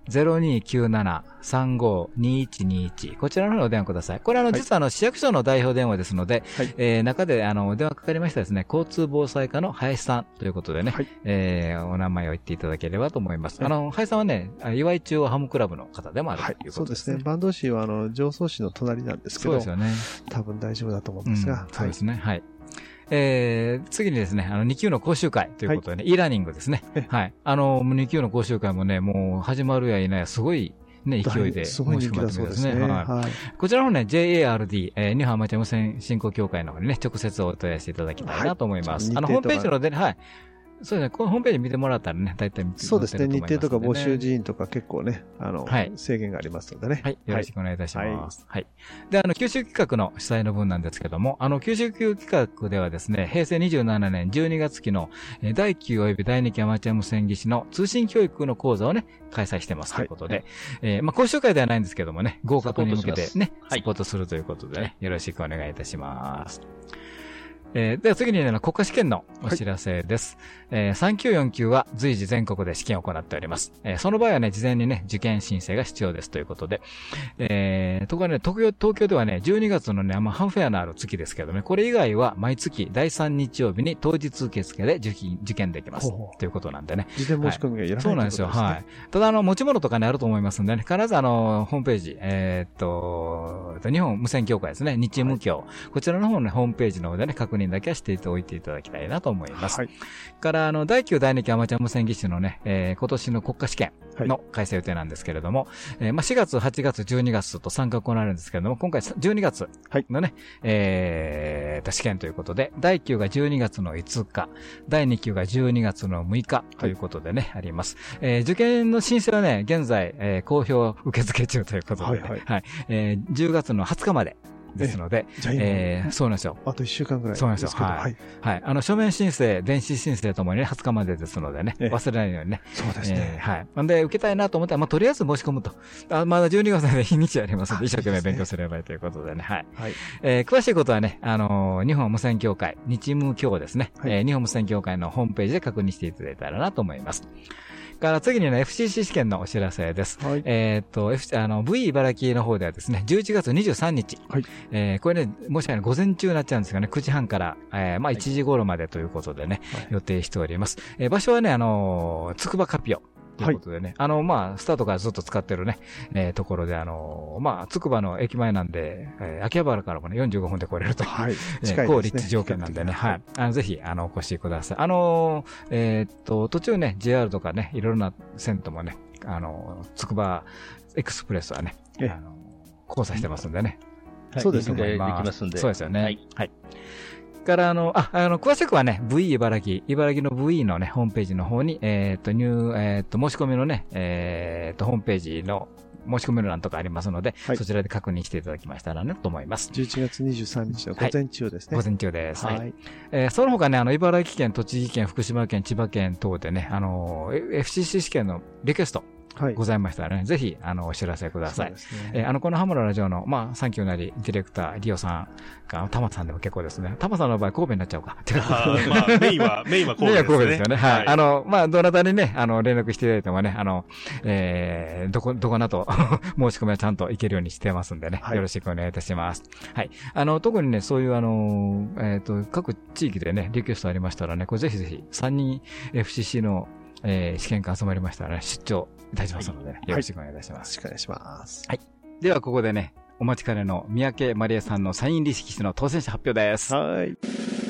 ゼロにきゅうなな さんご にいちにいち こちらの方にお電話ください。これあの、実はあの、市役所の代表電話ですので、はい、えー、中であの、お電話かかりましたですね、交通防災課の林さんということでね、はい、えー、お名前を言っていただければと思います。はい、あの、林さんはね、岩井中央ハムクラブの方でもあるということですね。はい、そうですね。 坂東市はあの、常総市の隣なんですけど、そうですよね。多分大丈夫だと思うんですが、うん、 そうですね。はい。えー、次にですね、あの、に級の講習会ということでね、はい、e ラーニングですね。はい。あの、に級の講習会もね、もう始まるやいないや、すごい、ね、勢いで申し込まれてるんですね。はい。はい、こちらのね、ジェイエーアールディー、えー、日本アマチュア無線振興協会の方にね、直接お問い合わせいただきたいなと思います。はい、あの、ホームページのでね、はい。そうですね。このホームページ見てもらったらね、大体見てそうですね。日程とか募集人員とか結構ね、あの、はい、制限がありますのでね。 はい。よろしくお願いいたします。はい。はい、で、あの、九州企画の主催の分なんですけども、あの、九州企画ではですね、平成にじゅうななねんじゅうにがつ期のだいきゅう及びだいに期アマチュア無線技師の通信教育の講座をね、開催してますということで、はい、えー、まあ、講習会ではないんですけどもね、合格に向けてね、サポートするということでね、はい、よろしくお願いいたします。えー、では次にね、国家試験のお知らせです。はい、えー、さん級よん級は随時全国で試験を行っております。えー、その場合はね、事前にね、受験申請が必要ですということで、えー、ところがね、東京、東京ではね、じゅうにがつのね、まあ、ハンフェアのある月ですけどね、これ以外は毎月だいさん日曜日に当日受付で受験、受験できます。ほうほうということなんでね。 事前申し込みがいらない、はい、 そうなんですよ。はい。ただ、あの、持ち物とかね、あると思いますんでね、必ずあの、ホームページ、えー、っと、日本無線協会ですね、日無協、はい、こちらの方の、ね、ホームページの方でね、確認だけはしておいていただきたいなと思います。はい。から、あの、だいきゅうだいに期アマチュア無線技師のね、えー、今年の国家試験の開催予定なんですけれども、はい、えー、まあ、しがつ、はちがつ、じゅうにがつと参加行われるんですけれども、今回じゅうにがつのね、はい、えー、試験ということで、だいいっ級がじゅうにがつのいつか、だいに級がじゅうにがつのむいかということでね、はい、あります。えー、受験の申請はね、現在、えー、公表受付中ということで、ね、はいはい、はい。えー、じゅうがつのはつかまで、ですので、えー、そうなんですよ。 あといっしゅうかんぐらい。 そうなんですよ。はい。はい。あの、書面申請、電子申請ともにね、はつかまでですのでね、忘れないようにね。 そうですね。 はい。なんで、受けたいなと思ったら、まあ、とりあえず申し込むと。あまだじゅうにがつで日にちありますので、一生懸命勉強すればいいということでね。はい。はい。えー、詳しいことはね、あのー、日本無線協会、日無協ですね。はい、えー、日本無線協会のホームページで確認していただいたらなと思います。から次にね、エフシーシー 試験のお知らせです。はい、えっと、F、あの、ブイ 茨城の方ではですね、じゅういちがつにじゅうさんにち。はい。えー、これね、もしかしたら午前中になっちゃうんですがね、くじはんから、えー、まあいちじ頃までということでね、はい、予定しております。えー、場所はね、あのー、つくばカピオ。ということでね。はい、あの、まあ、スタートからずっと使ってるね、えー、ところで、あの、まあ、つくばの駅前なんで、えー、秋葉原からもね、よんじゅうごふんで来れると。はい。近いですね。高立地条件なんでね。はい。あの、ぜひ、あの、お越しください。あの、えー、っと、途中ね、ジェイアール とかね、いろいろな線ともね、あの、つくばエクスプレスはね、あの、交差してますんでね。 はい、そうですね。できますんで。 そうですよね。はい。はい。から、あの、あ、あの、詳しくはね、ブイ 茨城、茨城の ブイ のね、ホームページの方に、えっと、ニュー、えっと、申し込みのね、えっと、ホームページの申し込みの欄とかありますので、はい、そちらで確認していただきましたらね、と思います。 じゅういちがつにじゅうさんにちの午前中ですね。 はい、午前中です。はい。はい、えー、その他ね、あの、茨城県、栃木県、福島県、千葉県等でね、あの、エフシーシー 試験のリクエスト、はい。ございましたらね、ぜひ、あの、お知らせください。そうですね。えー、あの、このハムのラジオの、まあ、サンキューなり、ディレクター、リオさんが、タマさんでも結構ですね。タマさんの場合、神戸になっちゃうか。 あまあ、メインは、メインは神戸ですね。メインは神戸ですよね。はい。はい、あの、まあ、どなたにね、あの、連絡していただいてもね、あの、えー、どこ、どこなと、申し込みはちゃんといけるようにしてますんでね、はい、よろしくお願いいたします。はい。あの、特にね、そういう、あの、えっと、各地域でね、リクエストありましたらね、これぜひぜひ、さんにん エフシーシー の、えー、試験官集まりましたらね、出張いたしますので、ね、はい、よろしくお願いいたします。 よろしくお願いします。 はい。では、ここでね、お待ちかねの三宅まりえさんのサイン力士の当選者発表です。 はい。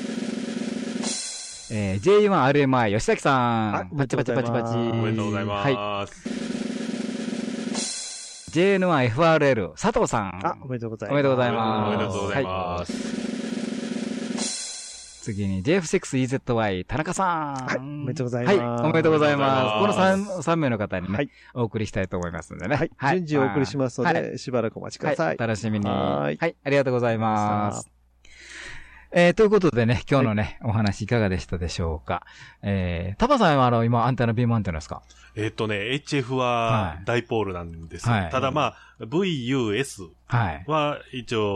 えー、ジェイワンアールエムアイ 吉崎さん。 パチパチパチパチ。 おめでとうございます。はい。 ジェイエヌワンエフアールエル 佐藤さん。 あ、おめでとうございます。 おめでとうございます。 おめでとうございます。はい次に ジェイエフシックスイーゼットワイ 田中さん。 はい。おめでとうございます。 はい。おめでとうございます。この3、三名の方にね、はい、お送りしたいと思いますのでね。 はい。順次お送りしますので、はい、しばらくお待ちください。 はい、楽しみに。はい。はい。ありがとうございます。えー、ということでね、今日のね、はい、お話いかがでしたでしょうか。えー、タパさんはあの、今、アンテナ、ビームアンテナですか？ えっとね、エイチエフ はダイポールなんです。はい、ただまあ、ブイユーエス は一応、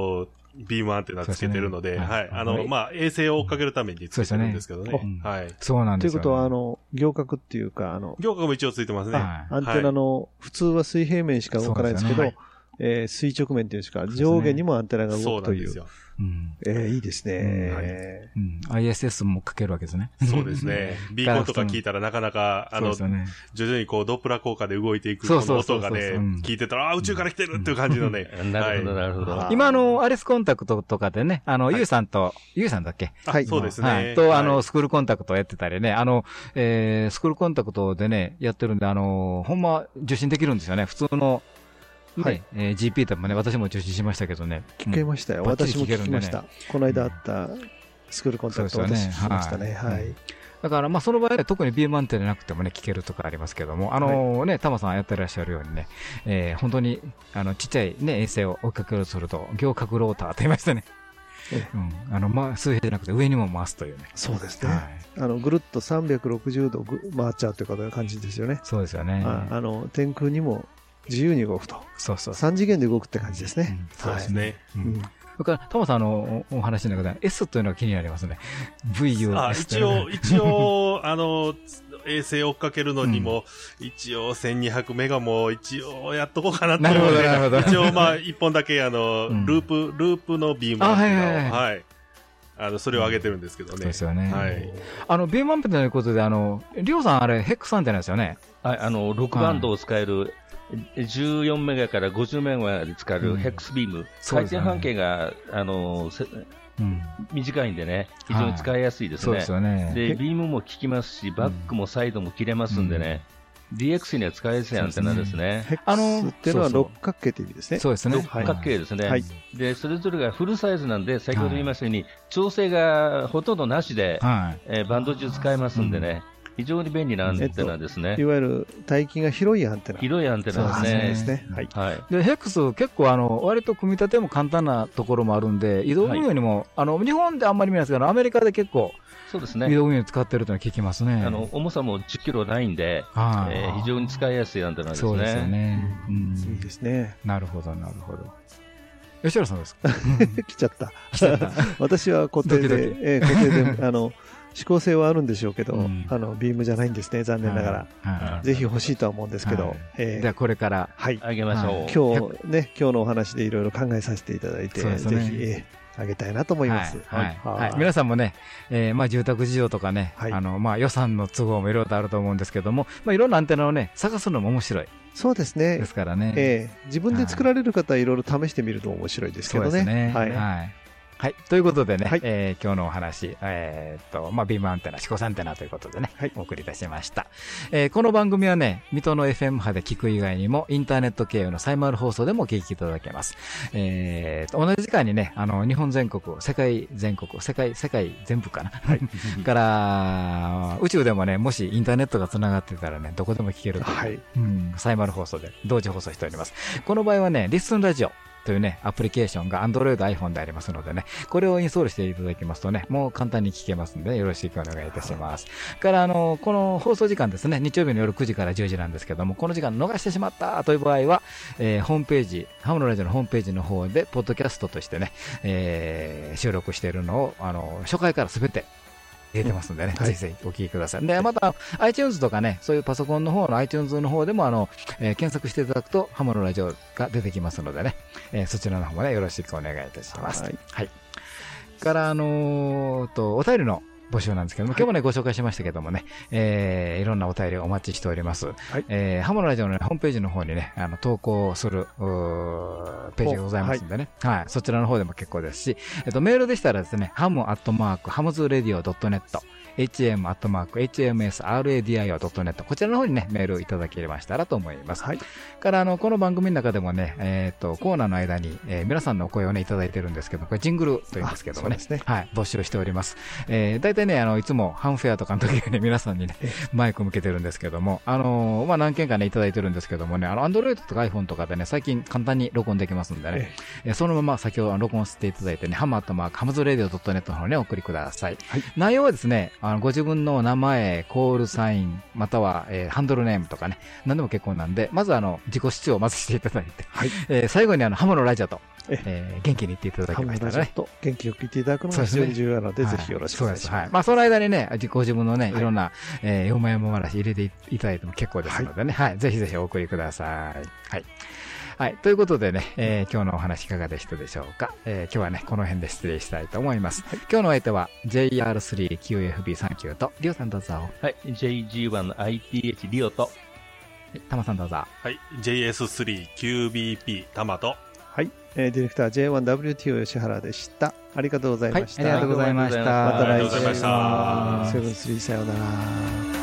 ビームアンテナつけてるので、はい。あの、まあ、衛星を追っかけるためにつけてるんですけどね。はい。 そうなんですよ。 ということは、あの、行角っていうか、あの、 行角も一応ついてますね。 アンテナの、普通は水平面しか動かないですけど、えー、垂直面っていうんですか、上下にもアンテナが動くという。そうなんですよ。うん、えー、いいですね、 うんうん。アイエスエス もかけるわけですね。 そうですね。ビーコンとか聞いたらなかなか、あの、ね、徐々にこう、ドップラー効果で動いていくこの音がね、聞いてたら、ああ、宇宙から来てるっていう感じのね。 なるほど、なるほど。 今、あの、アレスコンタクトとかでね、あの、はい、ユウさんと、ユウさんだっけはい。そうですね。 はい。と、あの、スクールコンタクトやってたりね、あの、えー、スクールコンタクトでね、やってるんで、あの、ほんま受信できるんですよね。普通の、はい、えー、ジーピー でもね、私も受信しましたけどね。 聞けましたよ。私も聞きました。この間あったスクールコンタクトを私聞きましたね。はい。 だから、まあ、その場合は特にビームアンテナなくてもね、聞けるとかありますけども、あのね、タマさんやってらっしゃるようにね、えー、本当に、あの、ちっちゃいね、衛星を追いかけようとすると、行角ローターと言いましてね。うん。あの、まあ、水平じゃなくて上にも回すというね。 そうですね。はい、あの、ぐるっとさんびゃくろくじゅうど回っちゃうという感じですよね。 そうですよね。 あ, あの、天空にも、自由に動くと。 そうそう。 さん次元で動くって感じですね。 うん、そうですね。 うん。それから、タモさんのお話の中で S というのが気になりますね。ブイユーエス。 一応、一応、あの、衛星追っかけるのにも、うん、一応せんにひゃくメガも一応やっとこうかなと思って。 なるほど、なるほど。 一応、まあ、一本だけ、あの、うん、ループ、ループのビームアンテナを、はい。あの、それを上げてるんですけどね。 そうですよね。 はい。 あの、ビームアンテナということで、あの、りょうさんあれ、ヘックスアンテナですよね。 はい、あの、ろくバンドを使える、じゅうよんメガからごじゅうメガまで使えるヘックスビーム、うん、回転半径が、あの、うん、短いんでね、非常に使いやすいですね。はい、そうですよね。で、ビームも効きますし、バックもサイドも切れますんでね、うん、ディーエックス には使いやすいアンテナですね。 ヘックスっていうのは六角形という意味ですね。 そうですね。 六角形ですね。はい。で、それぞれがフルサイズなんで、先ほど言いましたように、調整がほとんどなしで、はい、えー、バンド中使えますんでね。うん、非常に便利なアンテナですね。 えっと、いわゆる帯域が広いアンテナ。 広いアンテナですね。そうですね。 はい。はい、で、ヘックス結構あの、割と組み立ても簡単なところもあるんで、移動運用にも、はい、あの、日本であんまり見ないですけど、アメリカで結構、 そうですね。 移動運用に使ってるというのは聞きますね。 あの、重さもじゅっキロないんで、えー、非常に使いやすいアンテナですね。 そうですよね。 うん。いいですね。 なるほど、なるほど。吉原さんですか来ちゃった。私は固定で、えー、固定で、あの、指向性はあるんでしょうけど、うん、あのビームじゃないんですね、残念ながら、はいはい、ぜひ欲しいとは思うんですけど、はい、 えー、ではこれからはいあげましょう、はい、 今日ね、今日のお話でいろいろ考えさせていただいて、ね、ぜひ、えー、あげたいなと思います。 はいはいはいはい、皆さんもね、えーまあ、住宅事情とかね、はい、あのまあ、予算の都合もいろいろとあると思うんですけども、まあ、いろんなアンテナをね探すのも面白い。 そうですね。 ですからね、 えー、自分で作られる方はいろいろ試してみると面白いですけどね。そうですね。はい。 はいはい。ということでね、はい、えー、今日のお話、えー、っと、まあ、ビームアンテナ、指向アンテナということでね、はい、お送りいたしました。えー、この番組はね、水戸の エフエム 波で聞く以外にも、インターネット経由のサイマル放送でもお聞きいただけます。えー、同じ時間にね、あの、日本全国、世界全国、世界、世界全部かな。はい。から、宇宙でもね、もしインターネットが繋がってたらね、どこでも聞けるという、はい、うん、サイマル放送で同時放送しております。この場合はね、リッスンラジオというね、アプリケーションが Android、iPhone でありますのでね、これをインストールしていただきますとね、もう簡単に聞けますので、よろしくお願いいたします。から、あの、この放送時間ですね、日曜日の夜くじからじゅうじなんですけども、この時間逃してしまったという場合は、えー、ホームページ、ハムのラジオのホームページの方で、ポッドキャストとしてね、えー、収録しているのを、あの、初回からすべて、入れてますんでね、うん、ぜひぜひお聞きください。で、また、iTunes とかね、そういうパソコンの方の iTunes の方でも、あの、えー、検索していただくと、ハモのラジオが出てきますのでね、えー、そちらの方もね、よろしくお願いいたします。はい。はい。から、あのー、と、お便りの募集なんですけども、はい、今日もね、ご紹介しましたけどもね、えー、いろんなお便りをお待ちしております。はい、えー、ハモのラジオの、ね、ホームページの方にね、あの、投稿する、ページがございますんでね、はい、はい、そちらの方でも結構ですし、えっと、メールでしたらですね、ハムアットマーク、ハムズレディオドットネット、エイチエム アットマーク エイチエムエスアールエーディーアイオードットネット こちらの方にね、メールいただけましたらと思います。はい。から、あの、この番組の中でもね、えっと、コーナーの間に、えー、皆さんのお声をね、いただいてるんですけど、これジングルというんですけどもね、ね、はい、募集しております。えー、大体ね、あの、いつもハンフェアとかの時はね、皆さんにね、マイク向けてるんですけども、あのー、まあ、何件かね、いただいてるんですけどもね、あの、Android とか iPhone とかでね、最近簡単に録音できますんでね、えー、そのまま先ほど録音していただいてね、ハムアットマーク、ハムズレディオドットネットの方に、ね、お送りください。はい、内容はですね、あの、ご自分の名前、コールサイン、または、えー、ハンドルネームとかね、何でも結構なんで、まずあの、自己主張をまずしていただいて、はい、えー、最後にあの、ハムのラジオとえー、元気にいっていただきましたらね。 と元気よく言っていただくのが非常に重要なので、ぜひよろしくお願いします。はい。 まあ、その間にね、ご自分のね、いろんな、えー、よもやま話入れていただいても結構ですのでね、はい。ぜひぜひお送りください。はい。はい。ということでね、えー、今日のお話いかがでしたでしょうか。えー、今日はね、この辺で失礼したいと思います。はい、今日のお相手は ジェイアールスリーキューエフビーさんじゅう と、リオさんどうぞ。 はい。ジェイジーワン の アイティーエイチ リオと、 タマさんどうぞ。 はい。ジェイエススリーキュービーピー タマと、 はい、えー、ディレクター ジェイワンダブリューティーオー 吉原でした。ありがとうございました。 はい、ありがとうございました。 また来週。 セセブンスリーさようなら。